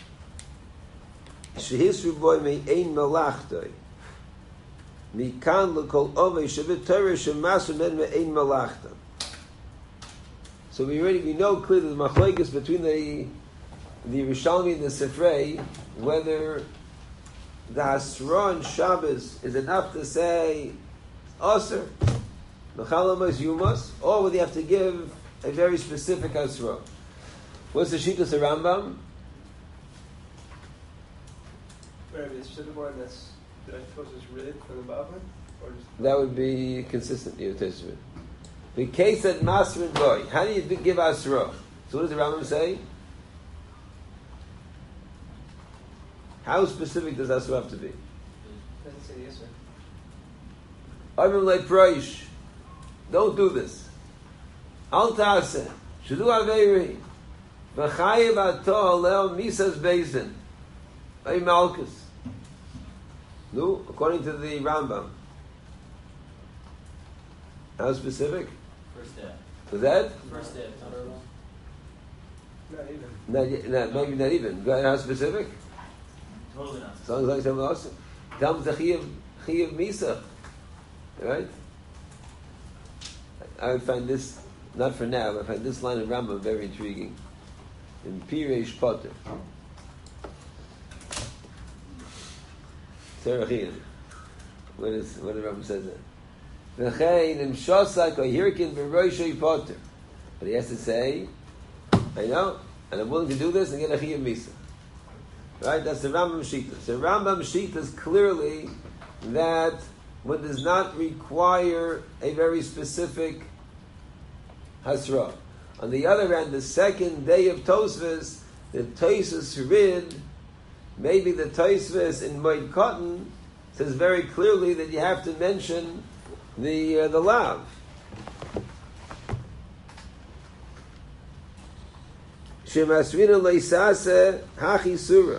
Shehisru Boy Me Ein Malachtoi Mikan L'Kol Ovei Shabbat Torah Shemasu Men Me Ein Malachta. So we know clearly the machlokes between the Yerushalmi and the Sifrei, whether the Hasra on Shabbos is enough to say Aser, Mechalamas Yumas, or whether you have to give a very specific Hasra. What's the Shittas of Rambam? Whatever the specific one that I suppose is read from the Bava? Or just That would be consistent in your Testament. The case at Masr and Boy, how do you give Asra? So what does the Rambam say? How specific does Asra have to be? doesn't say yes, sir. Avim like Praish. Don't do this. Al Ta'aseh. Shudu Aveiri. V'chayev ato leo misas bezin. Ay malchus. No, according to the Rambam. How specific? First day. Was that? First day of Taurus. Not even. Maybe not even. How specific? Totally not. As long as I say also. Tell them the Chiyav Misa. Right? I would find this, not for now, but I find this line of Rambam very intriguing. In Pireish Potter. Terachiyah. What the Rambam says that? V'chein im shosak o hirkin v'roishay Potter. But he has to say, I know, and I'm willing to do this and get a Chiyav Misa. Right? That's the Rambam Shita. So Rambam Shita is clearly that one does not require a very specific hasra. On the other hand, the second day of Tosfos, the Tosfos Rid, maybe the Tosfos in Moed Katan says very clearly that you have to mention the lav. Shemasrina leisase hachi surah.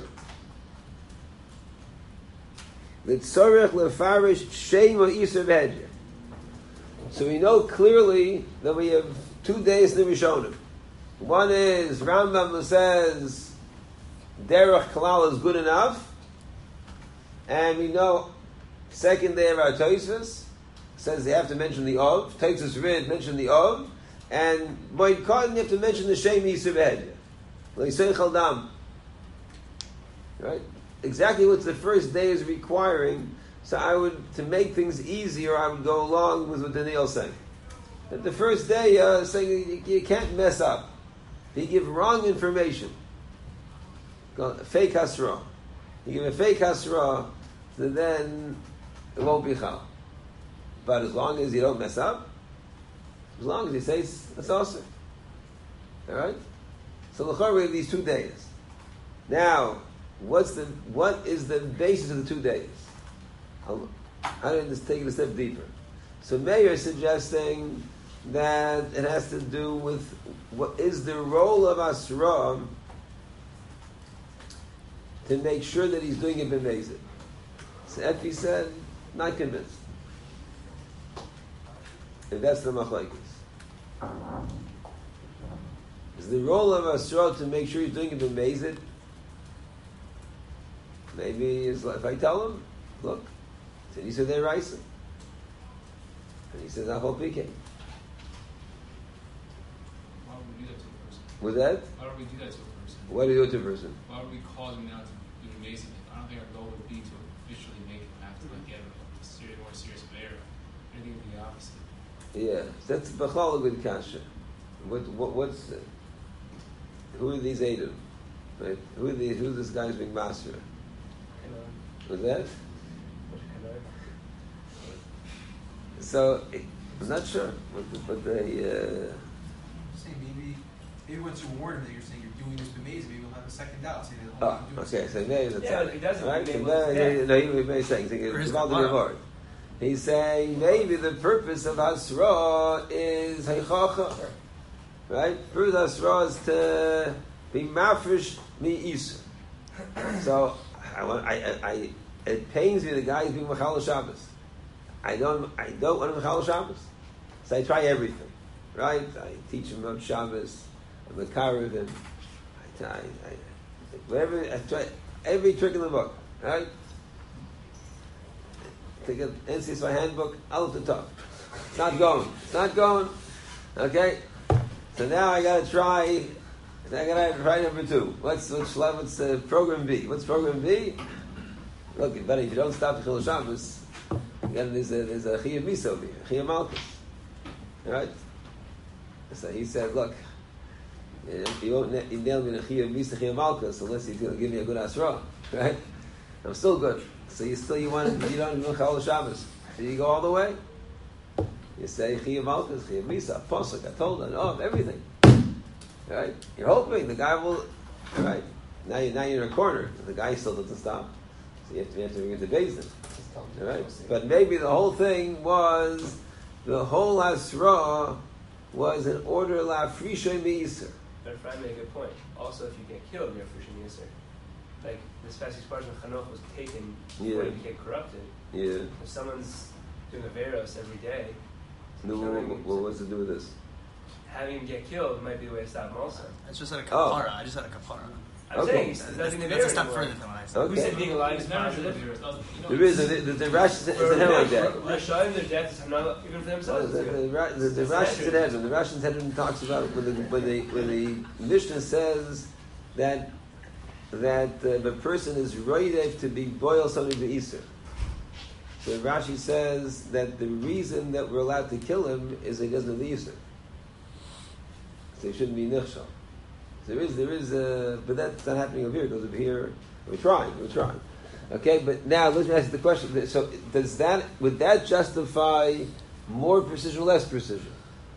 Litzorech lefarish shema isur v'hedya. So we know clearly that we have 2 days in the Rishonim. One is Rambam who says Derech Kalal is good enough, and we know second day of our Tosfos says they have to mention the Ov. Tosfos Rid mention the Ov, and Moed Katan you have to mention the Shema Isur v'hedya. Leisei Chaldam. Right? Exactly what the first day is requiring. So I would, to make things easier, I would go along with what Daniel saying. That the first day, saying you can't mess up. If you give wrong information, fake hasra. You give a fake hasra, so then it won't be chal. But as long as you don't mess up, as long as you say it's awesome. All right. So l'chor we have these 2 days. Now, what is the basis of the 2 days? How do I just take it a step deeper? So Meir is suggesting that it has to do with what is the role of Asra to make sure that he's doing it b'mezid. So Efi said, not convinced. And that's the machlokes. Is the role of Asra to make sure he's doing it b'mezid? Maybe it's like, if I tell him, look, he said they're rising. And he says, Achol Pike. Why would we do that to a person? With that? Why would we do that to a person? Why do you do it to a person? Why would we cause him now to do amazing? I don't think our goal would be to officially make him have to get a more serious error. I think it would be the opposite. Yeah, that's Bechal a good kasha. What's who are these Edom? Right? Who's this guy's being master? Was that? So I'm not sure, but they. Saying maybe once you warn him that you're saying you're doing this amazing, maybe he'll have a second doubt. Saying that, Oh, okay. So maybe that's Yeah, but he doesn't. right. Maybe So it's no, he may saying it's about the reward. He's saying maybe the purpose of Asra is Heichacha, right? Purpose of Asra is to be mafresh mi Isur. So I it pains me the guy is being Machal Shabbos. I don't want to Machal Shabbos. So I try everything, right? I teach him about Shabbos. I'm a Karev him. I try every trick in the book, right? Take an NCSY handbook, out the top. It's not going. Okay? So now I gotta try number 2. What's program B? What's program B? Look, but if you don't stop the Chil Shabbos, again there's a Chiyav Misa over here, Chiyav Malchus. Right? So he said, look, you won't nail me in a Chiyav Misa, Chiyav Malchus, unless he's going to give me a good Asra. Right? I'm still good. So you don't do Chal Shabbos. So you go all the way. You say Chiyav Malchus, Chiyav Misa, Posuk, I told her, everything. Right? You're hoping the guy will. Right? Now you're in a corner. The guy still doesn't stop. So you have to bring it to Bezdin. All right? But maybe the whole thing was the whole Asra was in order la frisha meisur. But Ephraim made a good point. Also, if you get killed, you're Fushim Yisr. Like, this passage part of Chanoch was taken before you get corrupted. Yeah. If someone's doing a Veros every day, No, what's to do with this? having him get killed might be the way to stop him also. I just had a Oh. kapara. I just had a kapara. I'm Okay. saying he's That's, doesn't that's even a step anymore. further than what I said. Okay. Who said being alive is It's never positive? the virus. There is the Rashi is a head like that. Rashaim, their death is not even for No, themselves. the Rashi Sanhedrin, the Rashi Sanhedrin talks about when the Mishnah says that the person is roidev to be boiled something to Easter. So Rashi says that the reason that we're allowed to kill him is that he doesn't have the Easter. So he shouldn't be nichshal. There is, but that's not happening over here. Because over here, we're trying. Okay, but now let me ask you the question. So would that justify more precision or less precision?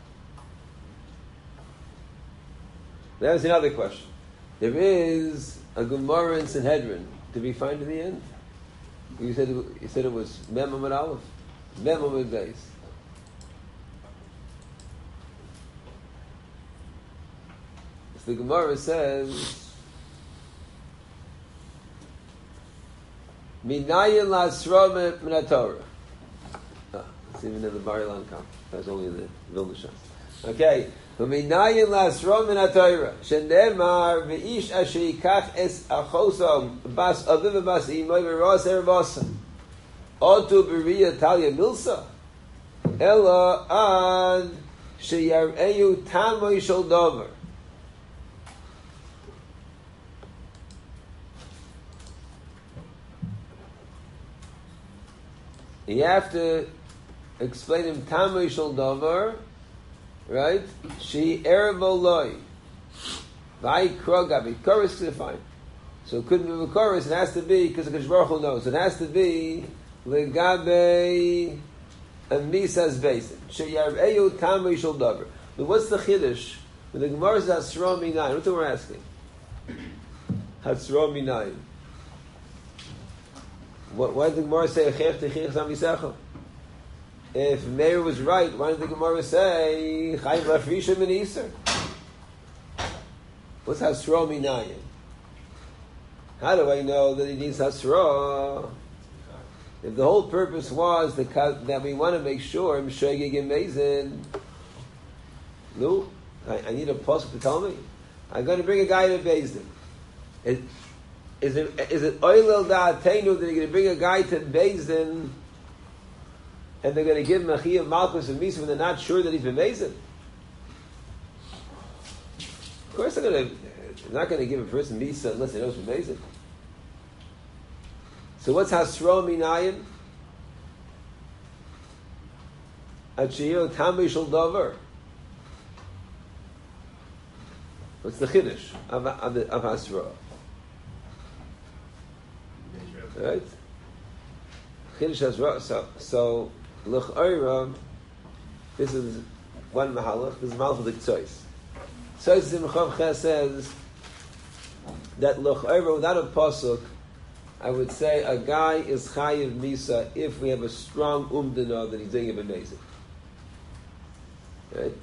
That was another question. There is a Gemara in Sanhedrin. Did we find in the end? You said it was Mem Amud Aleph, Mem Amud Beis. The Gemara says, Minayin lasra min haTorah. It's even in the Bar Ilan Kam. That's only in the Vilna Shas. Okay. Minayin lasra min haTorah. Shenemar v'ish asher yikach es achosam bas aviv bas imoy v'ras ervasa. Otu b'riya talia milsa. Ela ad sheyar'eyu tamoy shel dover. You have to explain him Tamu Shel Davar, right? She Erev Loy. Vai Krogabi. Chorus is fine. So it couldn't be a chorus, it has to be, because the Baruch Hu knows, it has to be Legabe Misas Basin. She Erev Tamu Shel Davar. But what's the Chiddush? When the Gemara says Hasra Minayin, what's what we're asking? Hasra Minayin. Why did the Gemara say if Meir was right, why did the Gemara say Chayim Lafrisha Min Iser? What's Hasra Minayin? How do I know that he needs Hasra? If the whole purpose was that we want to make sure Mshegig and Mazin, no, I need a pasuk to tell me. I'm going to bring a guy to Bezdin. Is it oilel da'atenu that they're going to bring a guy to Bezdin and they're going to give him a chiyuv malchus and misa when they're not sure that he's been Bezdin? Of course they're not going to give a person misa unless they know he's been Bezdin. So what's hasro minayin? Achiyo tamei shel davar. What's the chiddush of hasra? Right? Chiddush Hasra. So l'ch'oira, this is one mahalach. This is mahalach of the Ktsois. Ktsois in Mechav Ches says that l'ch'oira, without a pasuk, I would say a guy is chayiv misa if we have a strong umdana that he's doing it amazing. Right?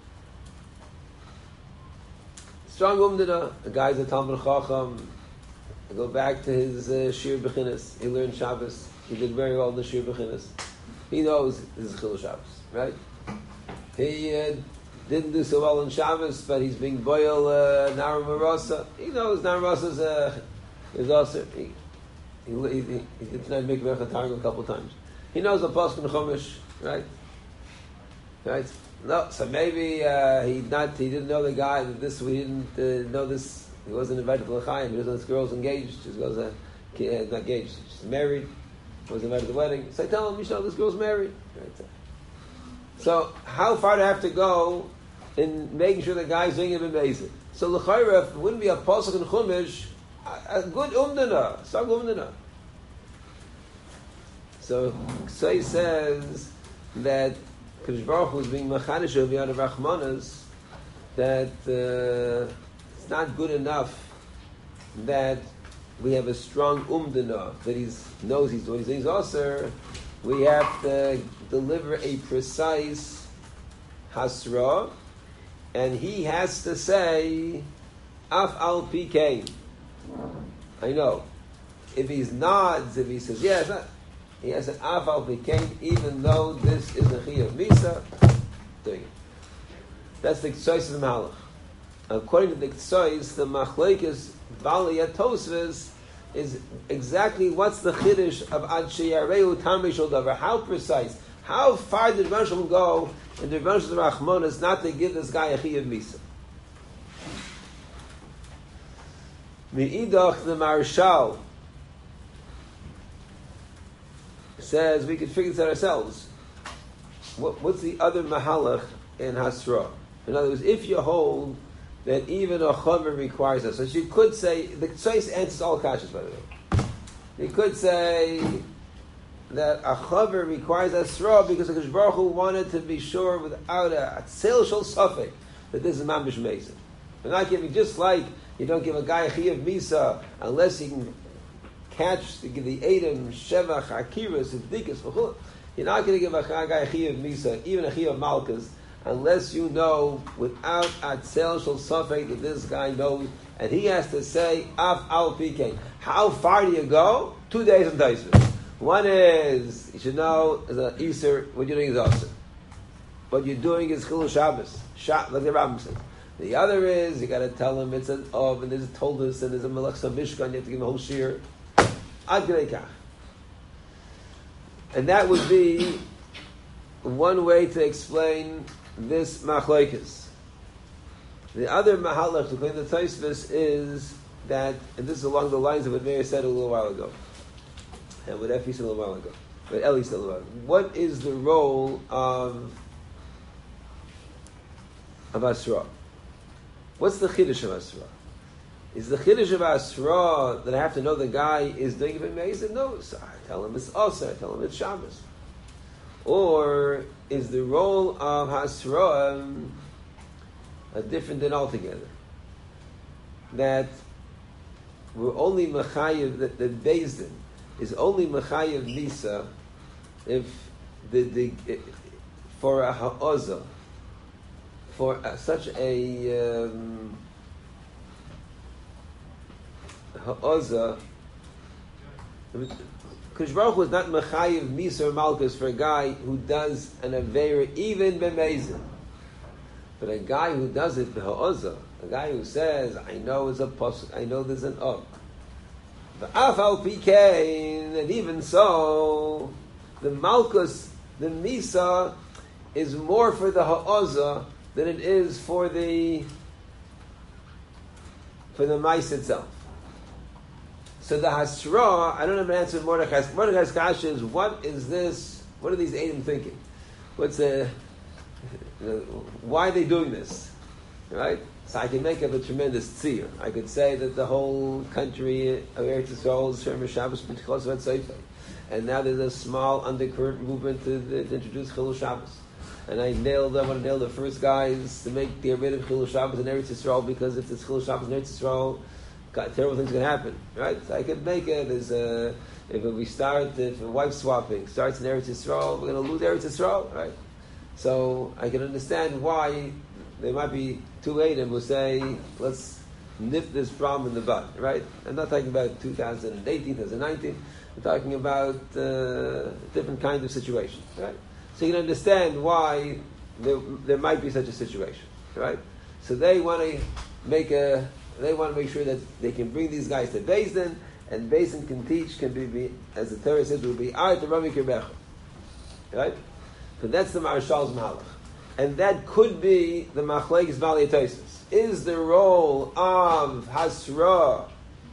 Strong umdana. A guy's a Talmud Chacham. I go back to his Shir B'chinas. He learned Shabbos. He did very well in the Shir B'chinas. He knows this is Chilul Shabbos, right? He didn't do so well in Shabbos, but he's being boiled Nara Marasa. He knows Nara Marasa is also. He did tonight make a Targum a couple of times. He knows the Pasuk in Chumash, right? Right? No, so maybe he didn't know the guy that this. We didn't know this. He wasn't invited to l'chaim. He doesn't know this girl's engaged. She goes, not engaged. She's married. Wasn't invited to the wedding. So I tell him, this girl's married. Right. So how far do I have to go in making sure the guy's doing it amazing? So l'chayra, it wouldn't be a pasuk in Chumash, a good umdana, sag umdana. So he says that Kadosh Baruch Hu is being machanish of Yad Rachmanas, that it's not good enough that we have a strong umdana, that he knows he's doing things also. We have to deliver a precise hasra, and he has to say Af al Pikein. I know. If he nods, if he says yes, he has an Af al Pikein, even though this is a Chiyuv Misa, doing it. That's the Ktsois of the Malach. According to the Ktsois, the Machlekes Bali Tosfos is exactly what's the Chiddush of Ad Sheyareu Tamei Shel Davar. How precise? How far did Rebbeinu Shalom go in the Rebbeinu Shalom Rachmanis not to give this guy a Chiyuv Misa? Mi'idach the Marshal says we could figure this out ourselves. What's the other mahalach in Hasra? In other words, if you hold that even a chomer requires us, so you could say the Ktsois answers all kashas, by the way. You could say that a chomer requires Hasra because the Kadosh Baruch Hu wanted to be sure without a tzel shel safek that this is mamish meisa. We're not giving, just like you don't give a guy a chiyuv misa unless he can catch the Edom, Shevach, Akiras, Siddiqas, V'chul. You're not going to give a guy a chiyuv misa, even a chiyuv malchus, unless you know without atzel shel safek that this guy knows, and he has to say Af al Pikein. How far do you go? 2 days and Taisvus. One is you should know the Easter what you're doing is Aser. What you're doing is Chilul Shabbos, like the Rambam says. The other is you got to tell him it's an Ov, and there's a Toldus, and there's a Melech Mishkan. You have to give him a whole shir. Ad Gnei Kach. And that would be one way to explain this machlokes. The other mahalach to claim the Tosfos is that, and this is along the lines of what Meir said a little while ago, and what Effie said a little while ago, what Eli said a little while ago. What is the role of Asra? What's the chiddush of Asra? Is the chiddush of Asra that I have to know the guy is doing it amazing? No, so I tell him it's Asr, I tell him it's Shabbos. Or is the role of Hasra different than altogether? That we're only mechayev, that the Beis Din is only mechayev Misa if for a ha'oza, for such a ha'oza. Kadosh Baruch Hu is not mechayev Misa or Malkus for a guy who does an Aveira even b'meizin. But a guy who does it b'ha'oza, a guy who says, I know it's a pasuk, I know there's an up. V'af al pikein, and even so, the Malkus, the Misa, is more for the ha'oza than it is for the mice itself. So the Hasra, I don't have an answer to Mordechai's. Mordechai's kasha is, what is this? What are these Edom thinking? Why are they doing this? Right? So I can make up a tremendous tzir. I could say that the whole country of Eretz Yisrael is Shem Shabbos B'Tchos V'Tzayfei. And now there's a small undercurrent movement to introduce Chilul Shabbos. And I want to nail the first guys to get rid of Chilul Shabbos in Eretz Yisrael, because if there's Chilul Shabbos in Eretz Yisrael, terrible things can happen, right? So I could make it as if wife swapping starts in Eretz Yisrael, we're going to lose Eretz Yisrael, right? So I can understand why there might be two Edom who say, let's nip this problem in the bud, right? I'm not talking about 2018, 2019. I'm talking about different kind of situation, right? So you can understand why there might be such a situation, right? So they want to make sure that they can bring these guys to Beis Din, and Beis Din can teach, can be as the Torah says, will be Art the Rami Kirbecha. Right? So that's the Marshal's Malach. And that could be the Machlekes Bali Tosfos. Is the role of Hasra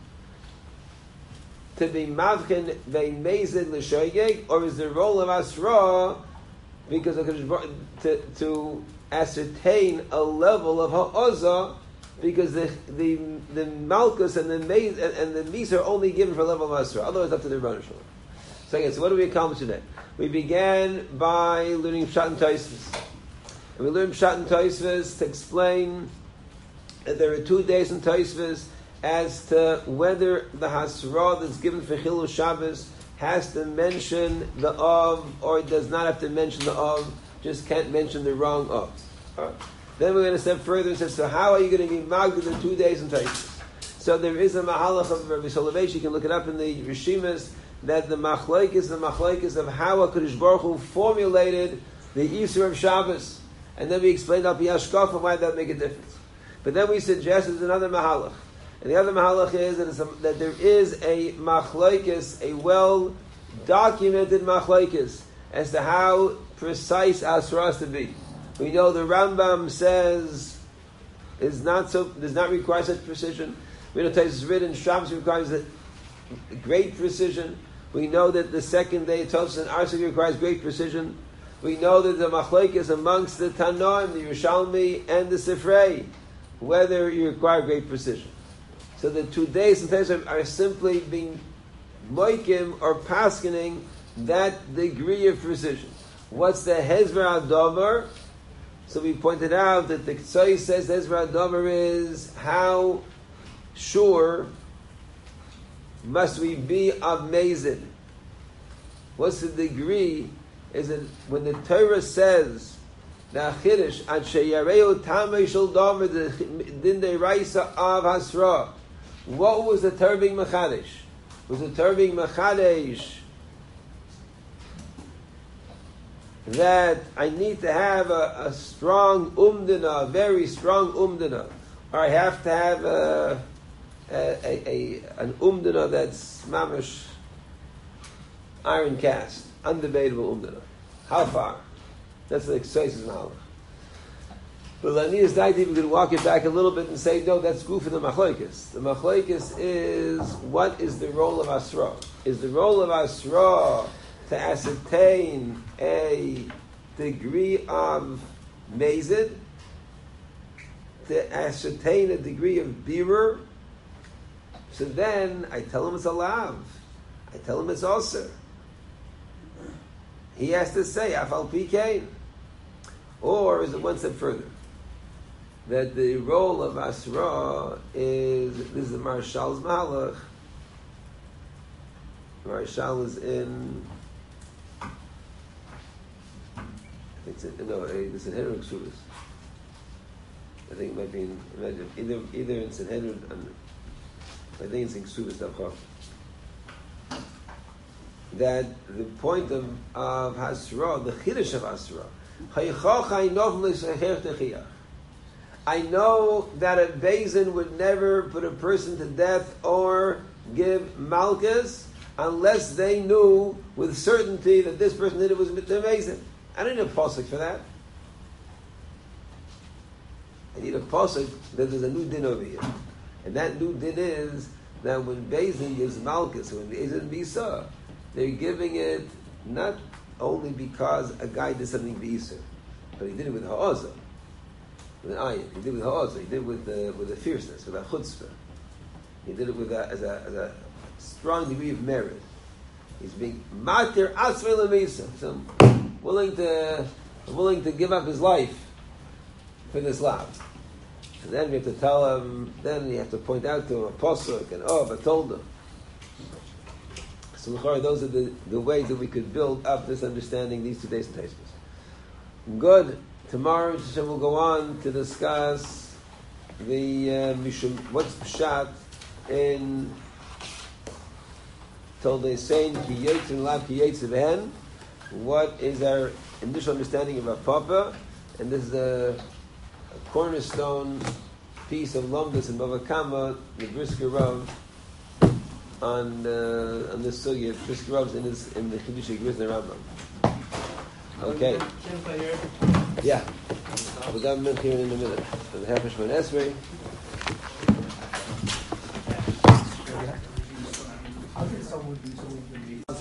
to be Mavkin Ve'mezid L'Shoyeg, or is the role of Hasra because to ascertain a level of Ha'oza, because the Malkus and the Misa are only given for a level of Asra. Otherwise, up to the Rebbeinu Shalom. So again, what do we accomplish today? We began by learning Pshat and Tosfos. And we learned Pshat and Tosfos to explain that there are 2 days in Tosfos as to whether the Hasra that's given for Chilul Shabbos has to mention the Av, or does not have to mention the Av, just can't mention the wrong Av. All right. Then we're going to step further and say, so how are you going to be magid in 2 days and Taisus? So there is a mahalach of Rabbi Soloveitch, you can look it up in the Rishimas, that the machlokes of how HaKadosh Baruch Hu formulated the Isur of Shabbos. And then we explained Al Pi Hashkafa why that make a difference. But then we suggest there's another mahalach. And the other mahalach is that there is a machlokes, a well-documented machlokes, as to how precise Asra has to be. We know the Rambam says does not require such precision. We know Taisus written Shabbos requires great precision. We know that the second day Tosfos and Arsik requires great precision. We know that the machlokes amongst the Tanoim, the Yerushalmi, and the Sifrei, whether you require great precision. So the 2 days and Taisus are simply being moikim or paskening that degree of precision. What's the Hezber Adomer? So we pointed out that the Ktsoy says Hezber Adomer is how sure must we be of Mezid? What's the degree? Is it when the Torah says the Achidish at Sheyareu Tamei Shel Domer the Din Deiraisa of Hasra? What was the Torah being Machadish? Was the Torah being Machadish that I need to have a strong umdana, a very strong umdana, or I have to have an umdana that's mamish iron cast, undebatable umdana? How far? That's the exercise knowledge. But Lanias Daiti, we could walk it back a little bit and say, no, that's good for the machlokes. The machlokes is, what is the role of Asra? Is the role of Asra to ascertain a degree of Mezid, to ascertain a degree of Birur? So then I tell him it's a lav. I tell him it's also. He has to say Afal Pikein. Or is it one step further? That the role of Asra is, this is the Marshal's Mahalach. Marshal is in, I think it's in Henry Ksubas. I think it might be in, either in Sanhedrin, I think it's in Ksubas Davchav. That the point of Hasra, the Chiddush of Hasra, I know that a Bezin would never put a person to death or give Malchus unless they knew with certainty that this person did it was Bezin. I don't need a posuk for that. I need a posuk that there's a new din over here. And that new din is that when Bezin gives Malchus, when Bezin Bisa, they're giving it not only because a guy did something Bisa, but he did it with Ha'azah, with an ayin. He did it with Ha'azah. He did it with a fierceness, with a chutzpah. He did it with as a strong degree of merit. He's being matir asvei lemisa, so willing to give up his life for this love. And then we have to tell him. Then you have to point out to him a posuk and I told him. So those are the ways that we could build up this understanding these 2 days and Taisus. Good. Tomorrow we'll go on to discuss the Mishum, what's Pshat in Toldei Sein Ki Yetzer Lav Ki Yetzer V'hen. What is our initial understanding of our Papa? And this is a cornerstone piece of Lomdus and Bava Kama, the Brisker Rav, on this sugya. Brisker Rav in the Chidush Grizna Rambam. Okay. Yeah. We'll have here in a minute. The Hafish Ben Esrei. How can someone do something